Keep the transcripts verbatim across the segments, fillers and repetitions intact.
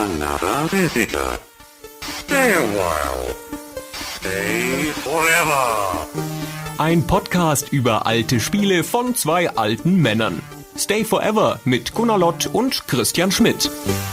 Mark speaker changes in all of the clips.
Speaker 1: another visitor. Stay a while. Stay forever.
Speaker 2: Ein Podcast über alte Spiele von zwei alten Männern. Stay Forever mit Gunnar Lott und Christian Schmidt.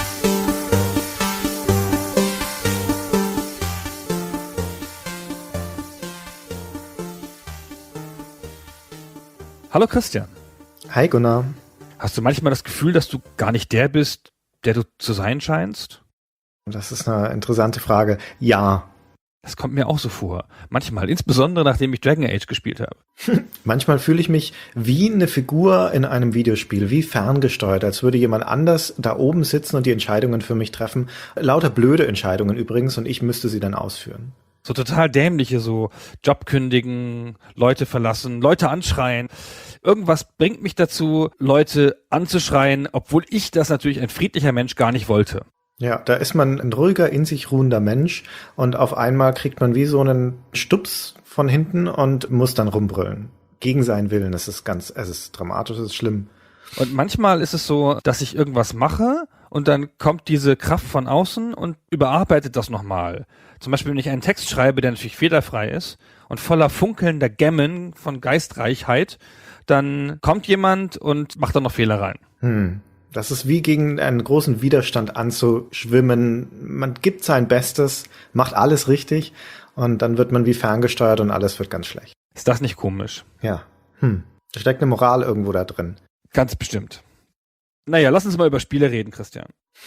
Speaker 3: Hallo Christian.
Speaker 4: Hi Gunnar.
Speaker 3: Hast du manchmal das Gefühl, dass du gar nicht der bist, der du zu sein scheinst?
Speaker 4: Das ist eine interessante Frage. Ja.
Speaker 3: Das kommt mir auch so vor. Manchmal, insbesondere nachdem ich Dragon Age gespielt habe.
Speaker 4: Manchmal fühle ich mich wie eine Figur in einem Videospiel, wie ferngesteuert, als würde jemand anders da oben sitzen und die Entscheidungen für mich treffen. Lauter blöde Entscheidungen übrigens, und ich müsste sie dann ausführen.
Speaker 3: So total dämliche, so Job kündigen, Leute verlassen, Leute anschreien. Irgendwas bringt mich dazu, Leute anzuschreien, obwohl ich das natürlich ein friedlicher Mensch gar nicht wollte.
Speaker 4: Ja, da ist man ein ruhiger, in sich ruhender Mensch und auf einmal kriegt man wie so einen Stups von hinten und muss dann rumbrüllen. Gegen seinen Willen. Das ist ganz, es ist dramatisch, es ist schlimm.
Speaker 3: Und manchmal ist es so, dass ich irgendwas mache und dann kommt diese Kraft von außen und überarbeitet das nochmal. Zum Beispiel, wenn ich einen Text schreibe, der natürlich fehlerfrei ist und voller funkelnder Gemmen von Geistreichheit, dann kommt jemand und macht da noch Fehler rein.
Speaker 4: Hm. Das ist wie gegen einen großen Widerstand anzuschwimmen. Man gibt sein Bestes, macht alles richtig und dann wird man wie ferngesteuert und alles wird ganz schlecht.
Speaker 3: Ist das nicht komisch?
Speaker 4: Ja. Hm. Da steckt eine Moral irgendwo da drin.
Speaker 3: Ganz bestimmt. Naja, lass uns mal über Spiele reden, Christian.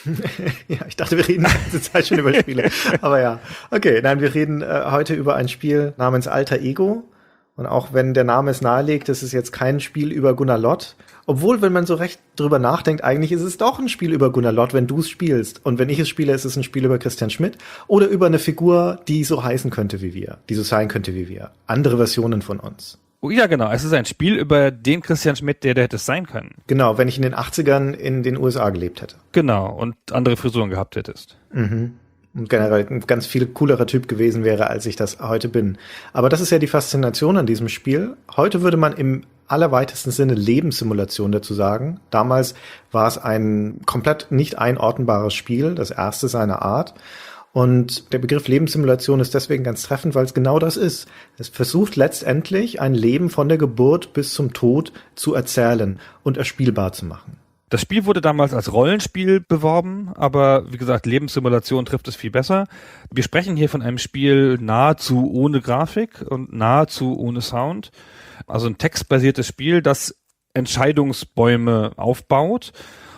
Speaker 4: Ja, ich dachte, wir reden die ganze Zeit schon über Spiele. Aber ja, okay, nein, wir reden äh, heute über ein Spiel namens Alter Ego. Und auch wenn der Name es nahelegt, das ist jetzt kein Spiel über Gunnar Lott. Obwohl, wenn man so recht drüber nachdenkt, eigentlich ist es doch ein Spiel über Gunnar Lott, wenn du es spielst. Und wenn ich es spiele, ist es ein Spiel über Christian Schmidt oder über eine Figur, die so heißen könnte wie wir, die so sein könnte wie wir. Andere Versionen von uns.
Speaker 3: Oh ja, genau. Es ist ein Spiel über den Christian Schmidt, der der hätte es sein können.
Speaker 4: Genau, wenn ich in den achtzigern in den U S A gelebt hätte.
Speaker 3: Genau, und andere Frisuren gehabt hättest.
Speaker 4: Mhm. Und generell ein ganz viel coolerer Typ gewesen wäre, als ich das heute bin. Aber das ist ja die Faszination an diesem Spiel. Heute würde man im allerweitesten Sinne Lebenssimulation dazu sagen. Damals war es ein komplett nicht einordnbares Spiel, das erste seiner Art. Und der Begriff Lebenssimulation ist deswegen ganz treffend, weil es genau das ist. Es versucht letztendlich, ein Leben von der Geburt bis zum Tod zu erzählen und erspielbar zu machen.
Speaker 3: Das Spiel wurde damals als Rollenspiel beworben, aber wie gesagt, Lebenssimulation trifft es viel besser. Wir sprechen hier von einem Spiel nahezu ohne Grafik und nahezu ohne Sound. Also ein textbasiertes Spiel, das Entscheidungsbäume aufbaut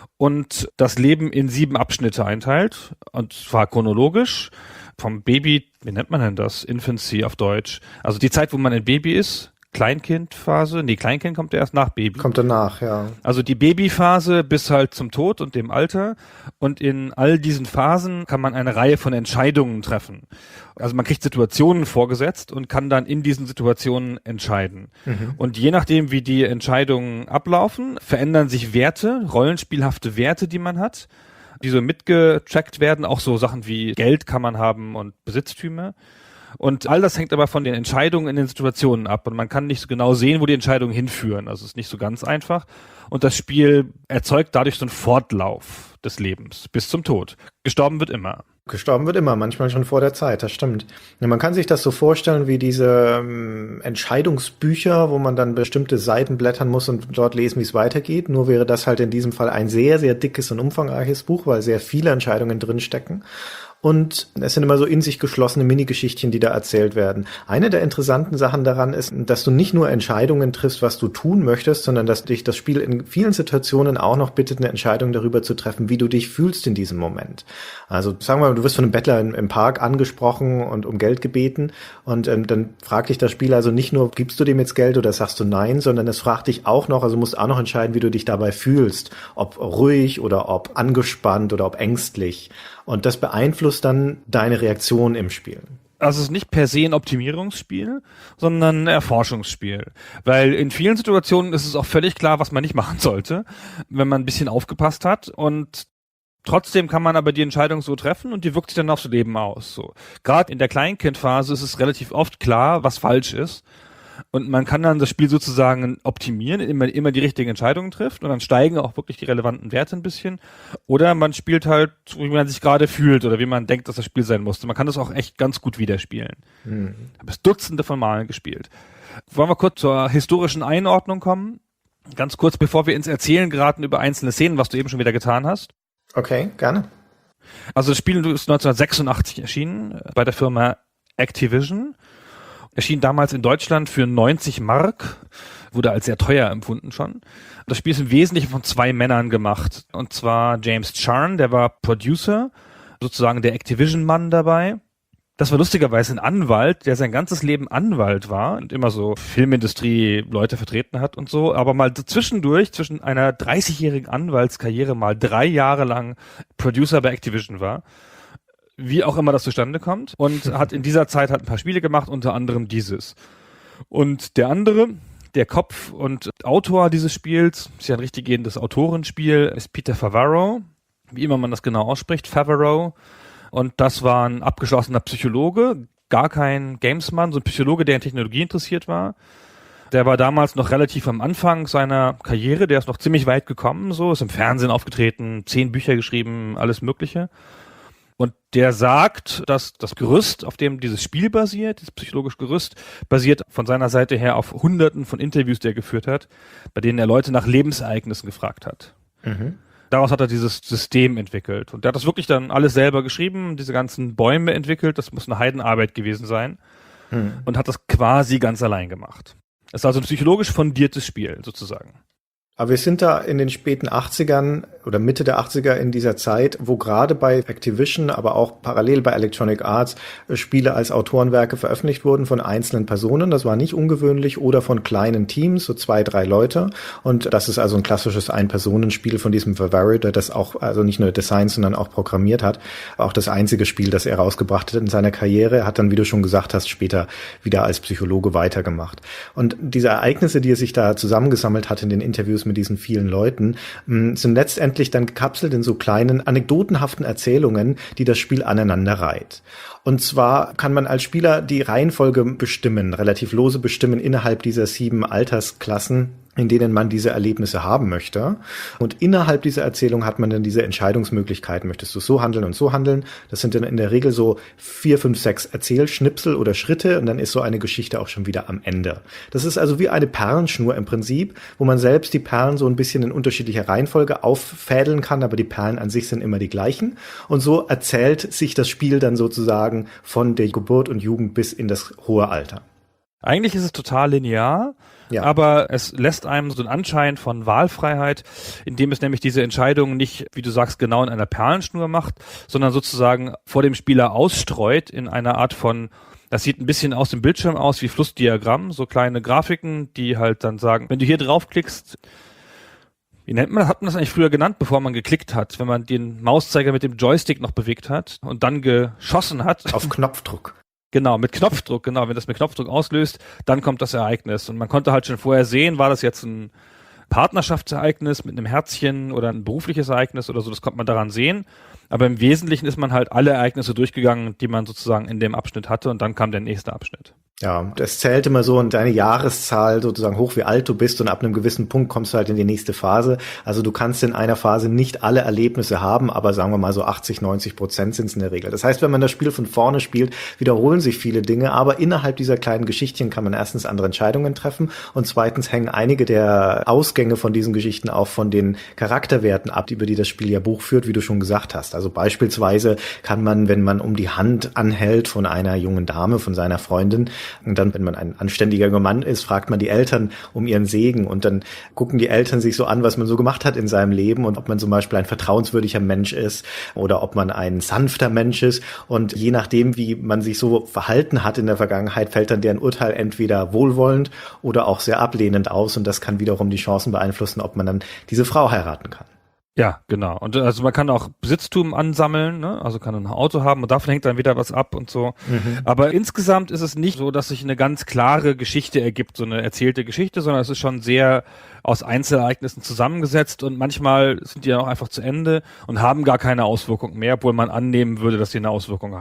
Speaker 3: und das Leben in sieben Abschnitte einteilt, und zwar chronologisch. Vom Baby, wie nennt man denn das? Infancy auf Deutsch. Also die Zeit, wo man ein Baby ist. Kleinkindphase, nee, Kleinkind kommt erst nach Baby.
Speaker 4: Kommt danach, ja.
Speaker 3: Also die Babyphase bis halt zum Tod und dem Alter. Und in all diesen Phasen kann man eine Reihe von Entscheidungen treffen. Also man kriegt Situationen vorgesetzt und kann dann in diesen Situationen entscheiden. Mhm. Und je nachdem, wie die Entscheidungen ablaufen, verändern sich Werte, rollenspielhafte Werte, die man hat, die so mitgetrackt werden. Auch so Sachen wie Geld kann man haben und Besitztümer. Und all das hängt aber von den Entscheidungen in den Situationen ab. Und man kann nicht so genau sehen, wo die Entscheidungen hinführen. Also es ist nicht so ganz einfach. Und das Spiel erzeugt dadurch so einen Fortlauf des Lebens bis zum Tod. Gestorben wird immer.
Speaker 4: Gestorben wird immer, manchmal schon vor der Zeit, das stimmt. Ja, man kann sich das so vorstellen wie diese ähm, Entscheidungsbücher, wo man dann bestimmte Seiten blättern muss und dort lesen, wie es weitergeht. Nur wäre das halt in diesem Fall ein sehr, sehr dickes und umfangreiches Buch, weil sehr viele Entscheidungen drinstecken. Und es sind immer so in sich geschlossene Minigeschichtchen, die da erzählt werden. Eine der interessanten Sachen daran ist, dass du nicht nur Entscheidungen triffst, was du tun möchtest, sondern dass dich das Spiel in vielen Situationen auch noch bittet, eine Entscheidung darüber zu treffen, wie du dich fühlst in diesem Moment. Also sagen wir mal, du wirst von einem Bettler im, im Park angesprochen und um Geld gebeten und ähm, dann fragt dich das Spiel also nicht nur, gibst du dem jetzt Geld oder sagst du nein, sondern es fragt dich auch noch, also musst auch noch entscheiden, wie du dich dabei fühlst, ob ruhig oder ob angespannt oder ob ängstlich. Und das beeinflusst dann deine Reaktion im Spiel.
Speaker 3: Also es ist nicht per se ein Optimierungsspiel, sondern ein Erforschungsspiel. Weil in vielen Situationen ist es auch völlig klar, was man nicht machen sollte, wenn man ein bisschen aufgepasst hat. Und trotzdem kann man aber die Entscheidung so treffen und die wirkt sich dann aufs Leben aus. So. Gerade in der Kleinkindphase ist es relativ oft klar, was falsch ist. Und man kann dann das Spiel sozusagen optimieren, indem man immer die richtigen Entscheidungen trifft und dann steigen auch wirklich die relevanten Werte ein bisschen. Oder man spielt halt, wie man sich gerade fühlt oder wie man denkt, dass das Spiel sein muss. Man kann das auch echt ganz gut widerspielen. Hm. Ich habe es Dutzende von Malen gespielt. Wollen wir kurz zur historischen Einordnung kommen? Ganz kurz, bevor wir ins Erzählen geraten über einzelne Szenen, was du eben schon wieder getan hast.
Speaker 4: Okay, gerne.
Speaker 3: Also das Spiel ist neunzehnhundertsechsundachtzig erschienen bei der Firma Activision. Erschien damals in Deutschland für neunzig Mark, wurde als sehr teuer empfunden schon. Das Spiel ist im Wesentlichen von zwei Männern gemacht. Und zwar James Charn, der war Producer, sozusagen der Activision-Mann dabei. Das war lustigerweise ein Anwalt, der sein ganzes Leben Anwalt war und immer so Filmindustrie-Leute vertreten hat und so, aber mal zwischendurch, zwischen einer dreißigjährigen Anwaltskarriere mal drei Jahre lang Producer bei Activision war. Wie auch immer das zustande kommt. Und hat in dieser Zeit hat ein paar Spiele gemacht, unter anderem dieses. Und der andere, der Kopf und Autor dieses Spiels, ist ja ein richtig gehendes Autorenspiel, ist Peter Favaro, wie immer man das genau ausspricht, Favaro. Und das war ein abgeschlossener Psychologe, gar kein Gamesmann, so ein Psychologe, der in Technologie interessiert war. Der war damals noch relativ am Anfang seiner Karriere, der ist noch ziemlich weit gekommen, so, ist im Fernsehen aufgetreten, zehn Bücher geschrieben, alles Mögliche. Und der sagt, dass das Gerüst, auf dem dieses Spiel basiert, das psychologische Gerüst, basiert von seiner Seite her auf Hunderten von Interviews, die er geführt hat, bei denen er Leute nach Lebensereignissen gefragt hat. Mhm. Daraus hat er dieses System entwickelt. Und der hat das wirklich dann alles selber geschrieben, diese ganzen Bäume entwickelt, das muss eine Heidenarbeit gewesen sein. Mhm. Und hat das quasi ganz allein gemacht. Es ist also ein psychologisch fundiertes Spiel, sozusagen.
Speaker 4: Aber wir sind da in den späten achtzigern oder Mitte der achtziger in dieser Zeit, wo gerade bei Activision, aber auch parallel bei Electronic Arts Spiele als Autorenwerke veröffentlicht wurden von einzelnen Personen. Das war nicht ungewöhnlich, oder von kleinen Teams, so zwei, drei Leute. Und das ist also ein klassisches Ein-Personen-Spiel von diesem Favaro, der das auch, also nicht nur designt, sondern auch programmiert hat. Auch das einzige Spiel, das er rausgebracht hat in seiner Karriere. Er hat dann, wie du schon gesagt hast, später wieder als Psychologe weitergemacht. Und diese Ereignisse, die er sich da zusammengesammelt hat in den Interviews mit diesen vielen Leuten, sind letztendlich dann gekapselt in so kleinen anekdotenhaften Erzählungen, die das Spiel aneinander reiht. Und zwar kann man als Spieler die Reihenfolge bestimmen, relativ lose bestimmen innerhalb dieser sieben Altersklassen, in denen man diese Erlebnisse haben möchte. Und innerhalb dieser Erzählung hat man dann diese Entscheidungsmöglichkeiten. Möchtest du so handeln und so handeln? Das sind dann in der Regel so vier, fünf, sechs Erzählschnipsel oder Schritte, und dann ist so eine Geschichte auch schon wieder am Ende. Das ist also wie eine Perlenschnur im Prinzip, wo man selbst die Perlen so ein bisschen in unterschiedlicher Reihenfolge auffädeln kann, aber die Perlen an sich sind immer die gleichen. Und so erzählt sich das Spiel dann sozusagen von der Geburt und Jugend bis in das hohe Alter.
Speaker 3: Eigentlich ist es total linear. Ja. Aber es lässt einem so einen Anschein von Wahlfreiheit, indem es nämlich diese Entscheidungen nicht, wie du sagst, genau in einer Perlenschnur macht, sondern sozusagen vor dem Spieler ausstreut in einer Art von, das sieht ein bisschen aus dem Bildschirm aus wie Flussdiagramm, so kleine Grafiken, die halt dann sagen, wenn du hier draufklickst, wie nennt man das? Hat man das eigentlich früher genannt, bevor man geklickt hat, wenn man den Mauszeiger mit dem Joystick noch bewegt hat und dann geschossen hat?
Speaker 4: Auf Knopfdruck.
Speaker 3: Genau, mit Knopfdruck, genau. Wenn das mit Knopfdruck auslöst, dann kommt das Ereignis. Und man konnte halt schon vorher sehen, war das jetzt ein Partnerschaftsereignis mit einem Herzchen oder ein berufliches Ereignis oder so, das konnte man daran sehen. Aber im Wesentlichen ist man halt alle Ereignisse durchgegangen, die man sozusagen in dem Abschnitt hatte, und dann kam der nächste Abschnitt.
Speaker 4: Ja, das zählt immer so in deine Jahreszahl sozusagen hoch, wie alt du bist, und ab einem gewissen Punkt kommst du halt in die nächste Phase. Also du kannst in einer Phase nicht alle Erlebnisse haben, aber sagen wir mal so achtzig, neunzig Prozent sind es in der Regel. Das heißt, wenn man das Spiel von vorne spielt, wiederholen sich viele Dinge, aber innerhalb dieser kleinen Geschichtchen kann man erstens andere Entscheidungen treffen und zweitens hängen einige der Ausgänge von diesen Geschichten auch von den Charakterwerten ab, über die das Spiel ja Buch führt, wie du schon gesagt hast. Also beispielsweise kann man, wenn man um die Hand anhält von einer jungen Dame, von seiner Freundin, und dann, wenn man ein anständiger Mann ist, fragt man die Eltern um ihren Segen, und dann gucken die Eltern sich so an, was man so gemacht hat in seinem Leben und ob man zum Beispiel ein vertrauenswürdiger Mensch ist oder ob man ein sanfter Mensch ist, und je nachdem, wie man sich so verhalten hat in der Vergangenheit, fällt dann deren Urteil entweder wohlwollend oder auch sehr ablehnend aus, und das kann wiederum die Chancen beeinflussen, ob man dann diese Frau heiraten kann.
Speaker 3: Ja, genau. Und also man kann auch Besitztum ansammeln, ne? Also kann ein Auto haben und davon hängt dann wieder was ab und so. Mhm. Aber insgesamt ist es nicht so, dass sich eine ganz klare Geschichte ergibt, so eine erzählte Geschichte, sondern es ist schon sehr aus Einzelereignissen zusammengesetzt, und manchmal sind die dann auch einfach zu Ende und haben gar keine Auswirkung mehr, obwohl man annehmen würde, dass sie eine Auswirkung haben.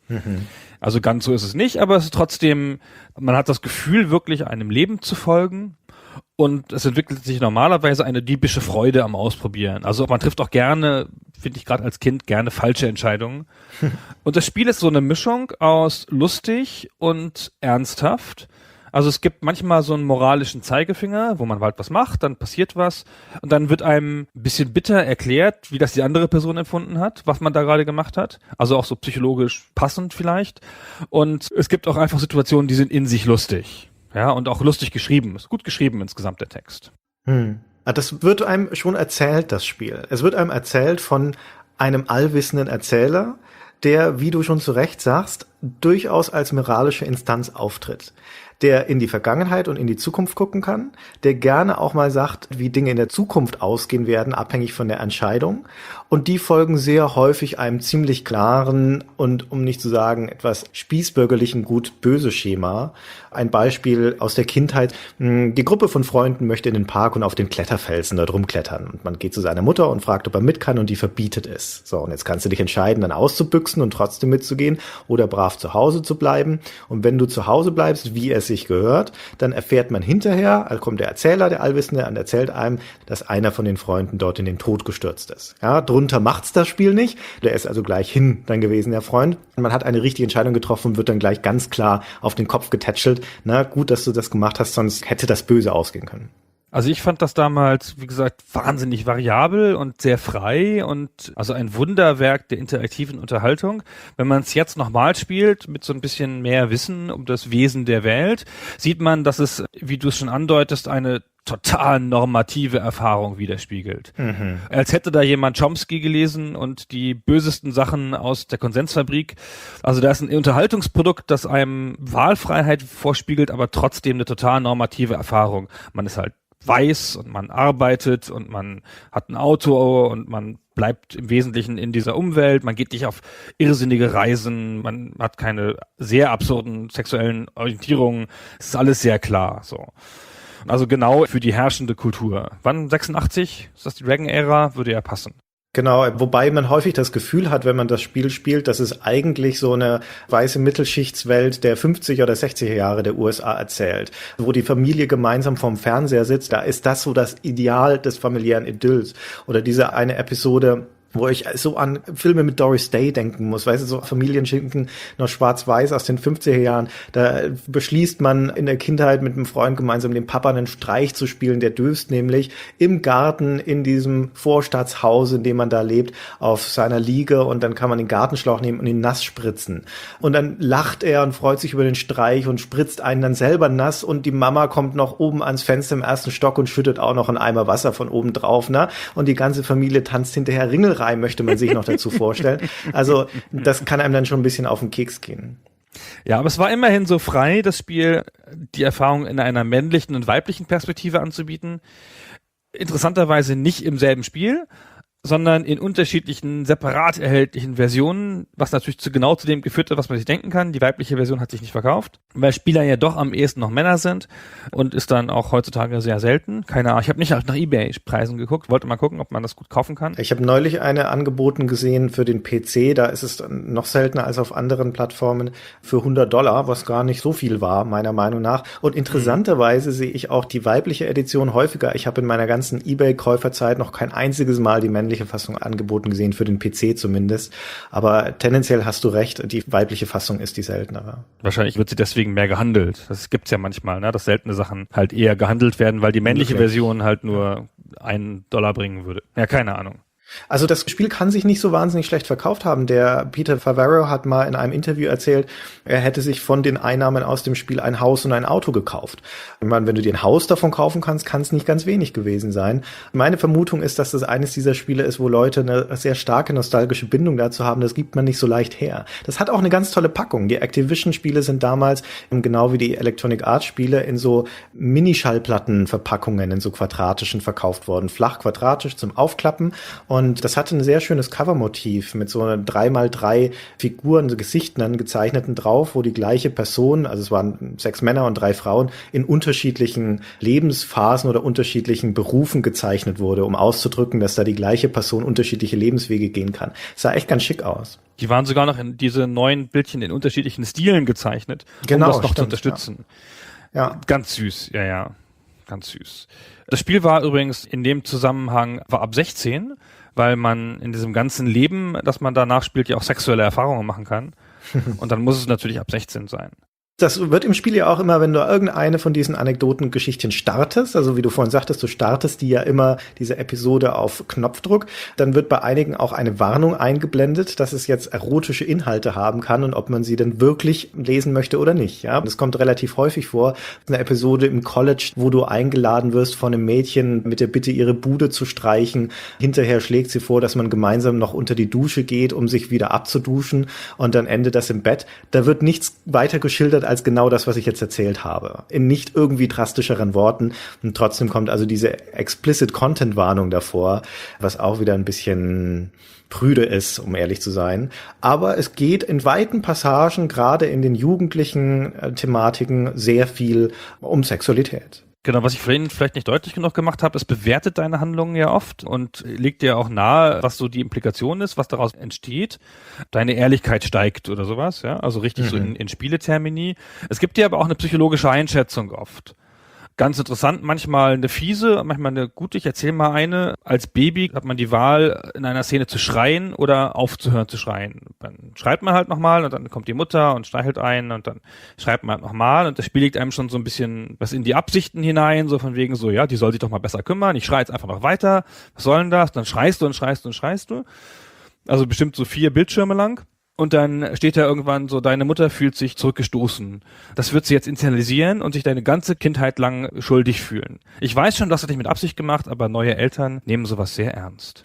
Speaker 4: Mhm.
Speaker 3: Also ganz so ist es nicht, aber es ist trotzdem, man hat das Gefühl, wirklich einem Leben zu folgen. Und es entwickelt sich normalerweise eine diebische Freude am Ausprobieren. Also man trifft auch gerne, finde ich gerade als Kind, gerne falsche Entscheidungen. Und das Spiel ist so eine Mischung aus lustig und ernsthaft. Also es gibt manchmal so einen moralischen Zeigefinger, wo man halt was macht, dann passiert was und dann wird einem ein bisschen bitter erklärt, wie das die andere Person empfunden hat, was man da gerade gemacht hat. Also auch so psychologisch passend vielleicht. Und es gibt auch einfach Situationen, die sind in sich lustig. Ja, und auch lustig geschrieben. Ist gut geschrieben insgesamt der Text.
Speaker 4: Hm. Das wird einem schon erzählt, das Spiel. Es wird einem erzählt von einem allwissenden Erzähler, der, wie du schon zu Recht sagst, durchaus als moralische Instanz auftritt. Der in die Vergangenheit und in die Zukunft gucken kann, der gerne auch mal sagt, wie Dinge in der Zukunft ausgehen werden, abhängig von der Entscheidung. Und die folgen sehr häufig einem ziemlich klaren und, um nicht zu sagen, etwas spießbürgerlichen Gut-Böse-Schema. Ein Beispiel aus der Kindheit. Die Gruppe von Freunden möchte in den Park und auf den Kletterfelsen dort rumklettern. Und man geht zu seiner Mutter und fragt, ob er mit kann, und die verbietet es. So, und jetzt kannst du dich entscheiden, dann auszubüchsen und trotzdem mitzugehen oder brav zu Hause zu bleiben. Und wenn du zu Hause bleibst, wie es sich gehört, dann erfährt man hinterher, also kommt der Erzähler, der Allwissende, und erzählt einem, dass einer von den Freunden dort in den Tod gestürzt ist. Ja, drunter macht's das Spiel nicht. Der ist also gleich hin dann gewesen, der Freund. Und man hat eine richtige Entscheidung getroffen und wird dann gleich ganz klar auf den Kopf getätschelt. Na, gut, dass du das gemacht hast, sonst hätte das böse ausgehen können.
Speaker 3: Also ich fand das damals, wie gesagt, wahnsinnig variabel und sehr frei und also ein Wunderwerk der interaktiven Unterhaltung. Wenn man es jetzt nochmal spielt, mit so ein bisschen mehr Wissen um das Wesen der Welt, sieht man, dass es, wie du es schon andeutest, eine total normative Erfahrung widerspiegelt. Mhm. Als hätte da jemand Chomsky gelesen und die bösesten Sachen aus der Konsensfabrik. Also da ist ein Unterhaltungsprodukt, das einem Wahlfreiheit vorspiegelt, aber trotzdem eine total normative Erfahrung. Man ist halt weiß und man arbeitet und man hat ein Auto und man bleibt im Wesentlichen in dieser Umwelt, man geht nicht auf irrsinnige Reisen, man hat keine sehr absurden sexuellen Orientierungen, es ist alles sehr klar, so. Also genau für die herrschende Kultur. Wann sechsundachtzig? Ist das die Dragon-Ära? Würde ja passen.
Speaker 4: Genau, wobei man häufig das Gefühl hat, wenn man das Spiel spielt, dass es eigentlich so eine weiße Mittelschichtswelt der fünfziger oder sechziger Jahre der U S A erzählt, wo die Familie gemeinsam vorm Fernseher sitzt. Da ist das so das Ideal des familiären Idylls. Oder diese eine Episode, wo ich so an Filme mit Doris Day denken muss, weißt du, so Familienschinken, noch schwarz-weiß aus den fünfziger Jahren, da beschließt man in der Kindheit mit einem Freund gemeinsam dem Papa einen Streich zu spielen, der döst nämlich im Garten in diesem Vorstadtshaus, in dem man da lebt, auf seiner Liege, und dann kann man den Gartenschlauch nehmen und ihn nass spritzen. Und dann lacht er und freut sich über den Streich und spritzt einen dann selber nass, und die Mama kommt noch oben ans Fenster im ersten Stock und schüttet auch noch einen Eimer Wasser von oben drauf, ne? Und die ganze Familie tanzt hinterher Ringelreihe, möchte man sich noch dazu vorstellen. Also das kann einem dann schon ein bisschen auf den Keks gehen.
Speaker 3: Ja, aber es war immerhin so frei, das Spiel, die Erfahrung in einer männlichen und weiblichen Perspektive anzubieten. Interessanterweise nicht im selben Spiel, sondern in unterschiedlichen, separat erhältlichen Versionen, was natürlich zu genau zu dem geführt hat, was man sich denken kann. Die weibliche Version hat sich nicht verkauft, weil Spieler ja doch am ehesten noch Männer sind und ist dann auch heutzutage sehr selten. Keine Ahnung, ich habe nicht nach eBay-Preisen geguckt, wollte mal gucken, ob man das gut kaufen kann.
Speaker 4: Ich habe neulich eine angeboten gesehen für den P C, da ist es noch seltener als auf anderen Plattformen, für hundert Dollar, was gar nicht so viel war, meiner Meinung nach. Und interessanterweise mhm. sehe ich auch die weibliche Edition häufiger. Ich habe in meiner ganzen eBay-Käuferzeit noch kein einziges Mal die männliche Fassung angeboten gesehen, für den P C zumindest. Aber tendenziell hast du recht, die weibliche Fassung ist die seltenere.
Speaker 3: Wahrscheinlich wird sie deswegen mehr gehandelt. Das gibt's ja manchmal, ne, dass seltene Sachen halt eher gehandelt werden, weil die männliche okay. Version halt nur einen Dollar bringen würde. Ja, keine Ahnung.
Speaker 4: Also das Spiel kann sich nicht so wahnsinnig schlecht verkauft haben. Der Peter Favaro hat mal in einem Interview erzählt, er hätte sich von den Einnahmen aus dem Spiel ein Haus und ein Auto gekauft. Ich meine, wenn du dir ein Haus davon kaufen kannst, kann es nicht ganz wenig gewesen sein. Meine Vermutung ist, dass das eines dieser Spiele ist, wo Leute eine sehr starke nostalgische Bindung dazu haben. Das gibt man nicht so leicht her. Das hat auch eine ganz tolle Packung. Die Activision-Spiele sind damals, genau wie die Electronic Arts-Spiele, in so Minischallplattenverpackungen, in so quadratischen verkauft worden. Flach, quadratisch zum Aufklappen. Und Und das hatte ein sehr schönes Covermotiv mit so einer drei mal drei Figuren, so Gesichtern, gezeichneten drauf, wo die gleiche Person, also es waren sechs Männer und drei Frauen, in unterschiedlichen Lebensphasen oder unterschiedlichen Berufen gezeichnet wurde, um auszudrücken, dass da die gleiche Person unterschiedliche Lebenswege gehen kann. Es sah echt ganz schick aus.
Speaker 3: Die waren sogar noch in diese neuen Bildchen in unterschiedlichen Stilen gezeichnet,
Speaker 4: genau,
Speaker 3: um das noch
Speaker 4: stimmt,
Speaker 3: zu unterstützen.
Speaker 4: Ja. ja.
Speaker 3: Ganz süß, ja, ja. Ganz süß. Das Spiel war übrigens in dem Zusammenhang war ab sechzehn, weil man in diesem ganzen Leben, das man danach spielt, ja auch sexuelle Erfahrungen machen kann. Und dann muss es natürlich ab sechzehn sein.
Speaker 4: Das wird im Spiel ja auch immer, wenn du irgendeine von diesen Anekdotengeschichten startest, also wie du vorhin sagtest, du startest die ja immer, diese Episode auf Knopfdruck, dann wird bei einigen auch eine Warnung eingeblendet, dass es jetzt erotische Inhalte haben kann und ob man sie denn wirklich lesen möchte oder nicht. Ja, das kommt relativ häufig vor. Eine Episode im College, wo du eingeladen wirst von einem Mädchen mit der Bitte, ihre Bude zu streichen. Hinterher schlägt sie vor, dass man gemeinsam noch unter die Dusche geht, um sich wieder abzuduschen, und dann endet das im Bett. Da wird nichts weiter geschildert als genau das, was ich jetzt erzählt habe. In nicht irgendwie drastischeren Worten. Und trotzdem kommt also diese Explicit Content Warnung davor, was auch wieder ein bisschen prüde ist, um ehrlich zu sein. Aber es geht in weiten Passagen, gerade in den jugendlichen äh, Thematiken, sehr viel um Sexualität.
Speaker 3: Genau, was ich vorhin vielleicht nicht deutlich genug gemacht habe, es bewertet deine Handlungen ja oft und legt dir auch nahe, was so die Implikation ist, was daraus entsteht. Deine Ehrlichkeit steigt oder sowas, ja, also richtig mhm. so in, in Spieletermini. Es gibt dir aber auch eine psychologische Einschätzung oft. Ganz interessant, manchmal eine fiese, manchmal eine gute. Ich erzähle mal eine. Als Baby hat man die Wahl, in einer Szene zu schreien oder aufzuhören zu schreien. Dann schreit man halt nochmal und dann kommt die Mutter und streichelt einen und dann schreibt man halt nochmal und das Spiel legt einem schon so ein bisschen was in die Absichten hinein, so von wegen so, ja, die soll sich doch mal besser kümmern. Ich schreie jetzt einfach noch weiter. Was soll denn das? Dann schreist du und schreist du und schreist du. Also bestimmt so vier Bildschirme lang. Und dann steht da irgendwann so, deine Mutter fühlt sich zurückgestoßen. Das wird sie jetzt internalisieren und sich deine ganze Kindheit lang schuldig fühlen. Ich weiß schon, das hat dich mit Absicht gemacht, aber neue Eltern nehmen sowas sehr ernst.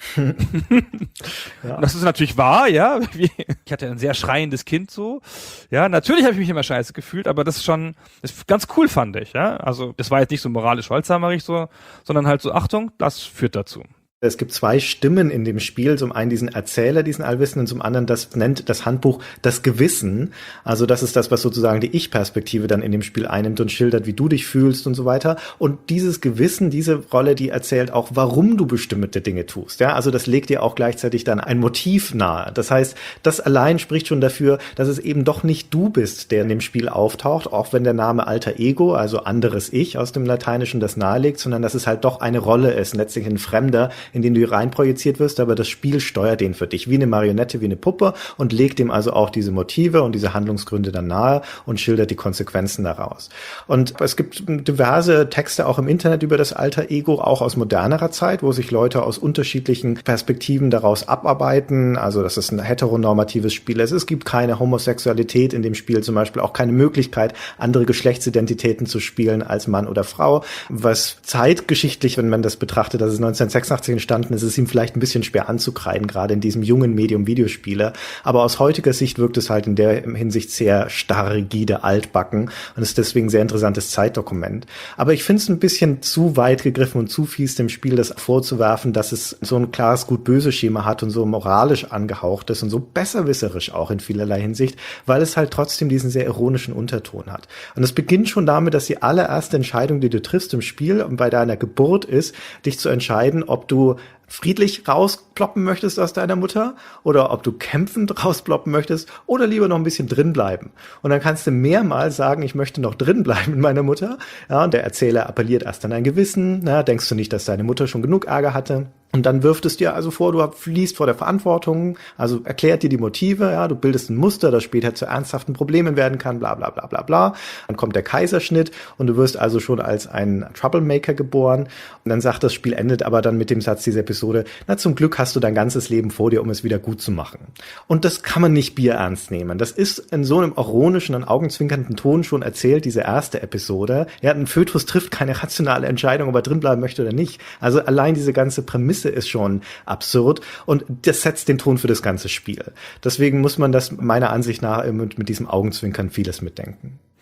Speaker 3: Ja. Das ist natürlich wahr, ja. Ich hatte ein sehr schreiendes Kind so. Ja, natürlich habe ich mich immer scheiße gefühlt, aber das ist schon, das ist ganz cool, fand ich, ja. Also, das war jetzt nicht so moralisch holzhammerig so, sondern halt so, Achtung, das führt dazu.
Speaker 4: Es gibt zwei Stimmen in dem Spiel, zum einen diesen Erzähler, diesen Allwissenden, zum anderen, das nennt das Handbuch das Gewissen. Also das ist das, was sozusagen die Ich-Perspektive dann in dem Spiel einnimmt und schildert, wie du dich fühlst und so weiter. Und dieses Gewissen, diese Rolle, die erzählt auch, warum du bestimmte Dinge tust. Ja, also das legt dir auch gleichzeitig dann ein Motiv nahe. Das heißt, das allein spricht schon dafür, dass es eben doch nicht du bist, der in dem Spiel auftaucht, auch wenn der Name Alter Ego, also anderes Ich aus dem Lateinischen das nahelegt, sondern dass es halt doch eine Rolle ist, letztlich ein Fremder, in den du reinprojiziert wirst, aber das Spiel steuert den für dich wie eine Marionette, wie eine Puppe und legt ihm also auch diese Motive und diese Handlungsgründe dann nahe und schildert die Konsequenzen daraus. Und es gibt diverse Texte auch im Internet über das Alter Ego, auch aus modernerer Zeit, wo sich Leute aus unterschiedlichen Perspektiven daraus abarbeiten, also dass es ein heteronormatives Spiel ist. Es gibt keine Homosexualität in dem Spiel, zum Beispiel auch keine Möglichkeit, andere Geschlechtsidentitäten zu spielen als Mann oder Frau, was zeitgeschichtlich, wenn man das betrachtet, dass es neunzehnhundertsechsundachtzig entstanden ist, ist ihm vielleicht ein bisschen schwer anzukreiden, gerade in diesem jungen Medium Videospiele. Aber aus heutiger Sicht wirkt es halt in der Hinsicht sehr starr, rigide, altbacken und ist deswegen ein sehr interessantes Zeitdokument. Aber ich finde es ein bisschen zu weit gegriffen und zu fies, dem Spiel das vorzuwerfen, dass es so ein klares Gut-Böse-Schema hat und so moralisch angehaucht ist und so besserwisserisch auch in vielerlei Hinsicht, weil es halt trotzdem diesen sehr ironischen Unterton hat. Und es beginnt schon damit, dass die allererste Entscheidung, die du triffst im Spiel und bei deiner Geburt ist, dich zu entscheiden, ob du friedlich rausploppen möchtest aus deiner Mutter oder ob du kämpfend rausploppen möchtest oder lieber noch ein bisschen drin bleiben. Und dann kannst du mehrmals sagen, ich möchte noch drin bleiben mit meiner Mutter. Ja, und der Erzähler appelliert erst an dein Gewissen. Na, denkst du nicht, dass deine Mutter schon genug Ärger hatte? Und dann wirft es dir also vor, du fließt vor der Verantwortung, also erklärt dir die Motive, ja, du bildest ein Muster, das später zu ernsthaften Problemen werden kann, bla bla bla bla bla. Dann kommt der Kaiserschnitt und du wirst also schon als ein Troublemaker geboren. Und dann sagt das Spiel, endet aber dann mit dem Satz dieser Episode, na zum Glück hast du dein ganzes Leben vor dir, um es wieder gut zu machen. Und das kann man nicht bierernst nehmen. Das ist in so einem ironischen und augenzwinkernden Ton schon erzählt, diese erste Episode. Ja, ein Fötus trifft keine rationale Entscheidung, ob er drin bleiben möchte oder nicht. Also allein diese ganze Prämisse ist schon absurd und das setzt den Ton für das ganze Spiel. Deswegen muss man das meiner Ansicht nach mit, mit diesem Augenzwinkern vieles mitdenken.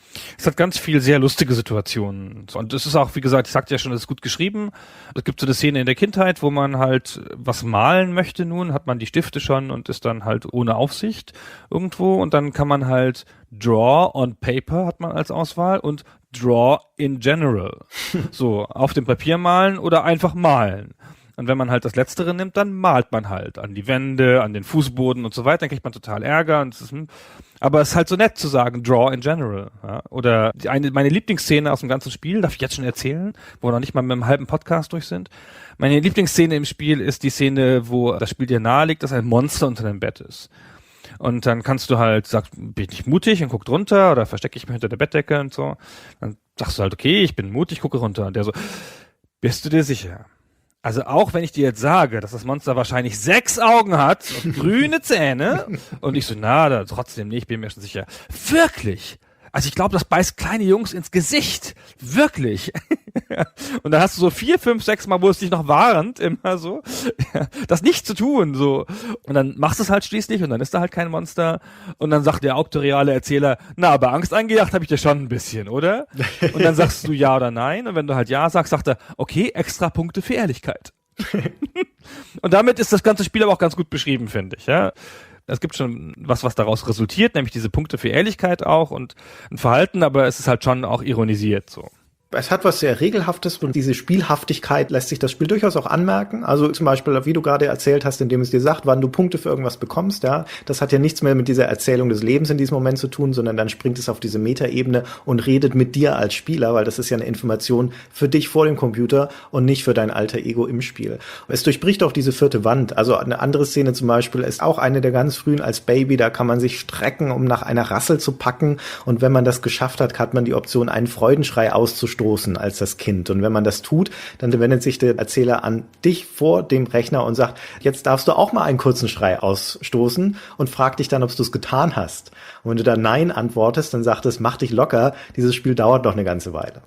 Speaker 3: Es hat ganz viel sehr lustige Situationen. Und es ist auch, wie gesagt, ich sagte ja schon, es ist gut geschrieben. Es gibt so eine Szene in der Kindheit, wo man halt was malen möchte nun, hat man die Stifte schon und ist dann halt ohne Aufsicht irgendwo. Und dann kann man halt Draw on Paper hat man als Auswahl und Draw in General. So, auf dem Papier malen oder einfach malen. Und wenn man halt das Letztere nimmt, dann malt man halt an die Wände, an den Fußboden und so weiter. Dann kriegt man total Ärger. Und es ist, aber es ist halt so nett zu sagen, draw in general. Ja? Oder die eine, meine Lieblingsszene aus dem ganzen Spiel, darf ich jetzt schon erzählen, wo wir noch nicht mal mit einem halben Podcast durch sind. Meine Lieblingsszene im Spiel ist die Szene, wo das Spiel dir nahelegt, dass ein Monster unter deinem Bett ist. Und dann kannst du halt, sagst, bin ich nicht mutig und guck drunter oder verstecke ich mich hinter der Bettdecke und so. Dann sagst du halt, okay, ich bin mutig, gucke runter. Und der so, bist du dir sicher? Also auch wenn ich dir jetzt sage, dass das Monster wahrscheinlich sechs Augen hat und grüne Zähne und ich so, na, da trotzdem nicht, bin mir schon sicher. Wirklich? Also ich glaube, das beißt kleine Jungs ins Gesicht. Wirklich. Und dann hast du so vier, fünf, sechs Mal, wo es dich noch warnt, immer so, das nicht zu tun, so. Und dann machst du es halt schließlich und dann ist da halt kein Monster. Und dann sagt der auktoriale Erzähler, na, aber Angst eingejagt habe ich dir schon ein bisschen, oder? Und dann sagst du ja oder nein. Und wenn du halt ja sagst, sagt er, okay, extra Punkte für Ehrlichkeit. Und damit ist das ganze Spiel aber auch ganz gut beschrieben, finde ich, ja. Es gibt schon was, was daraus resultiert, nämlich diese Punkte für Ehrlichkeit auch und ein Verhalten, aber es ist halt schon auch ironisiert so.
Speaker 4: Es hat was sehr Regelhaftes und diese Spielhaftigkeit lässt sich das Spiel durchaus auch anmerken. Also zum Beispiel, wie du gerade erzählt hast, indem es dir sagt, wann du Punkte für irgendwas bekommst, ja. Das hat ja nichts mehr mit dieser Erzählung des Lebens in diesem Moment zu tun, sondern dann springt es auf diese Metaebene und redet mit dir als Spieler, weil das ist ja eine Information für dich vor dem Computer und nicht für dein alter Ego im Spiel. Es durchbricht auch diese vierte Wand. Also eine andere Szene zum Beispiel ist auch eine der ganz frühen als Baby, da kann man sich strecken, um nach einer Rassel zu packen und wenn man das geschafft hat, hat man die Option, einen Freudenschrei auszustoßen als das Kind. Und wenn man das tut, dann wendet sich der Erzähler an dich vor dem Rechner und sagt, jetzt darfst du auch mal einen kurzen Schrei ausstoßen und fragt dich dann, ob du es getan hast. Und wenn du dann Nein antwortest, dann sagt es, mach dich locker, dieses Spiel dauert noch eine ganze Weile.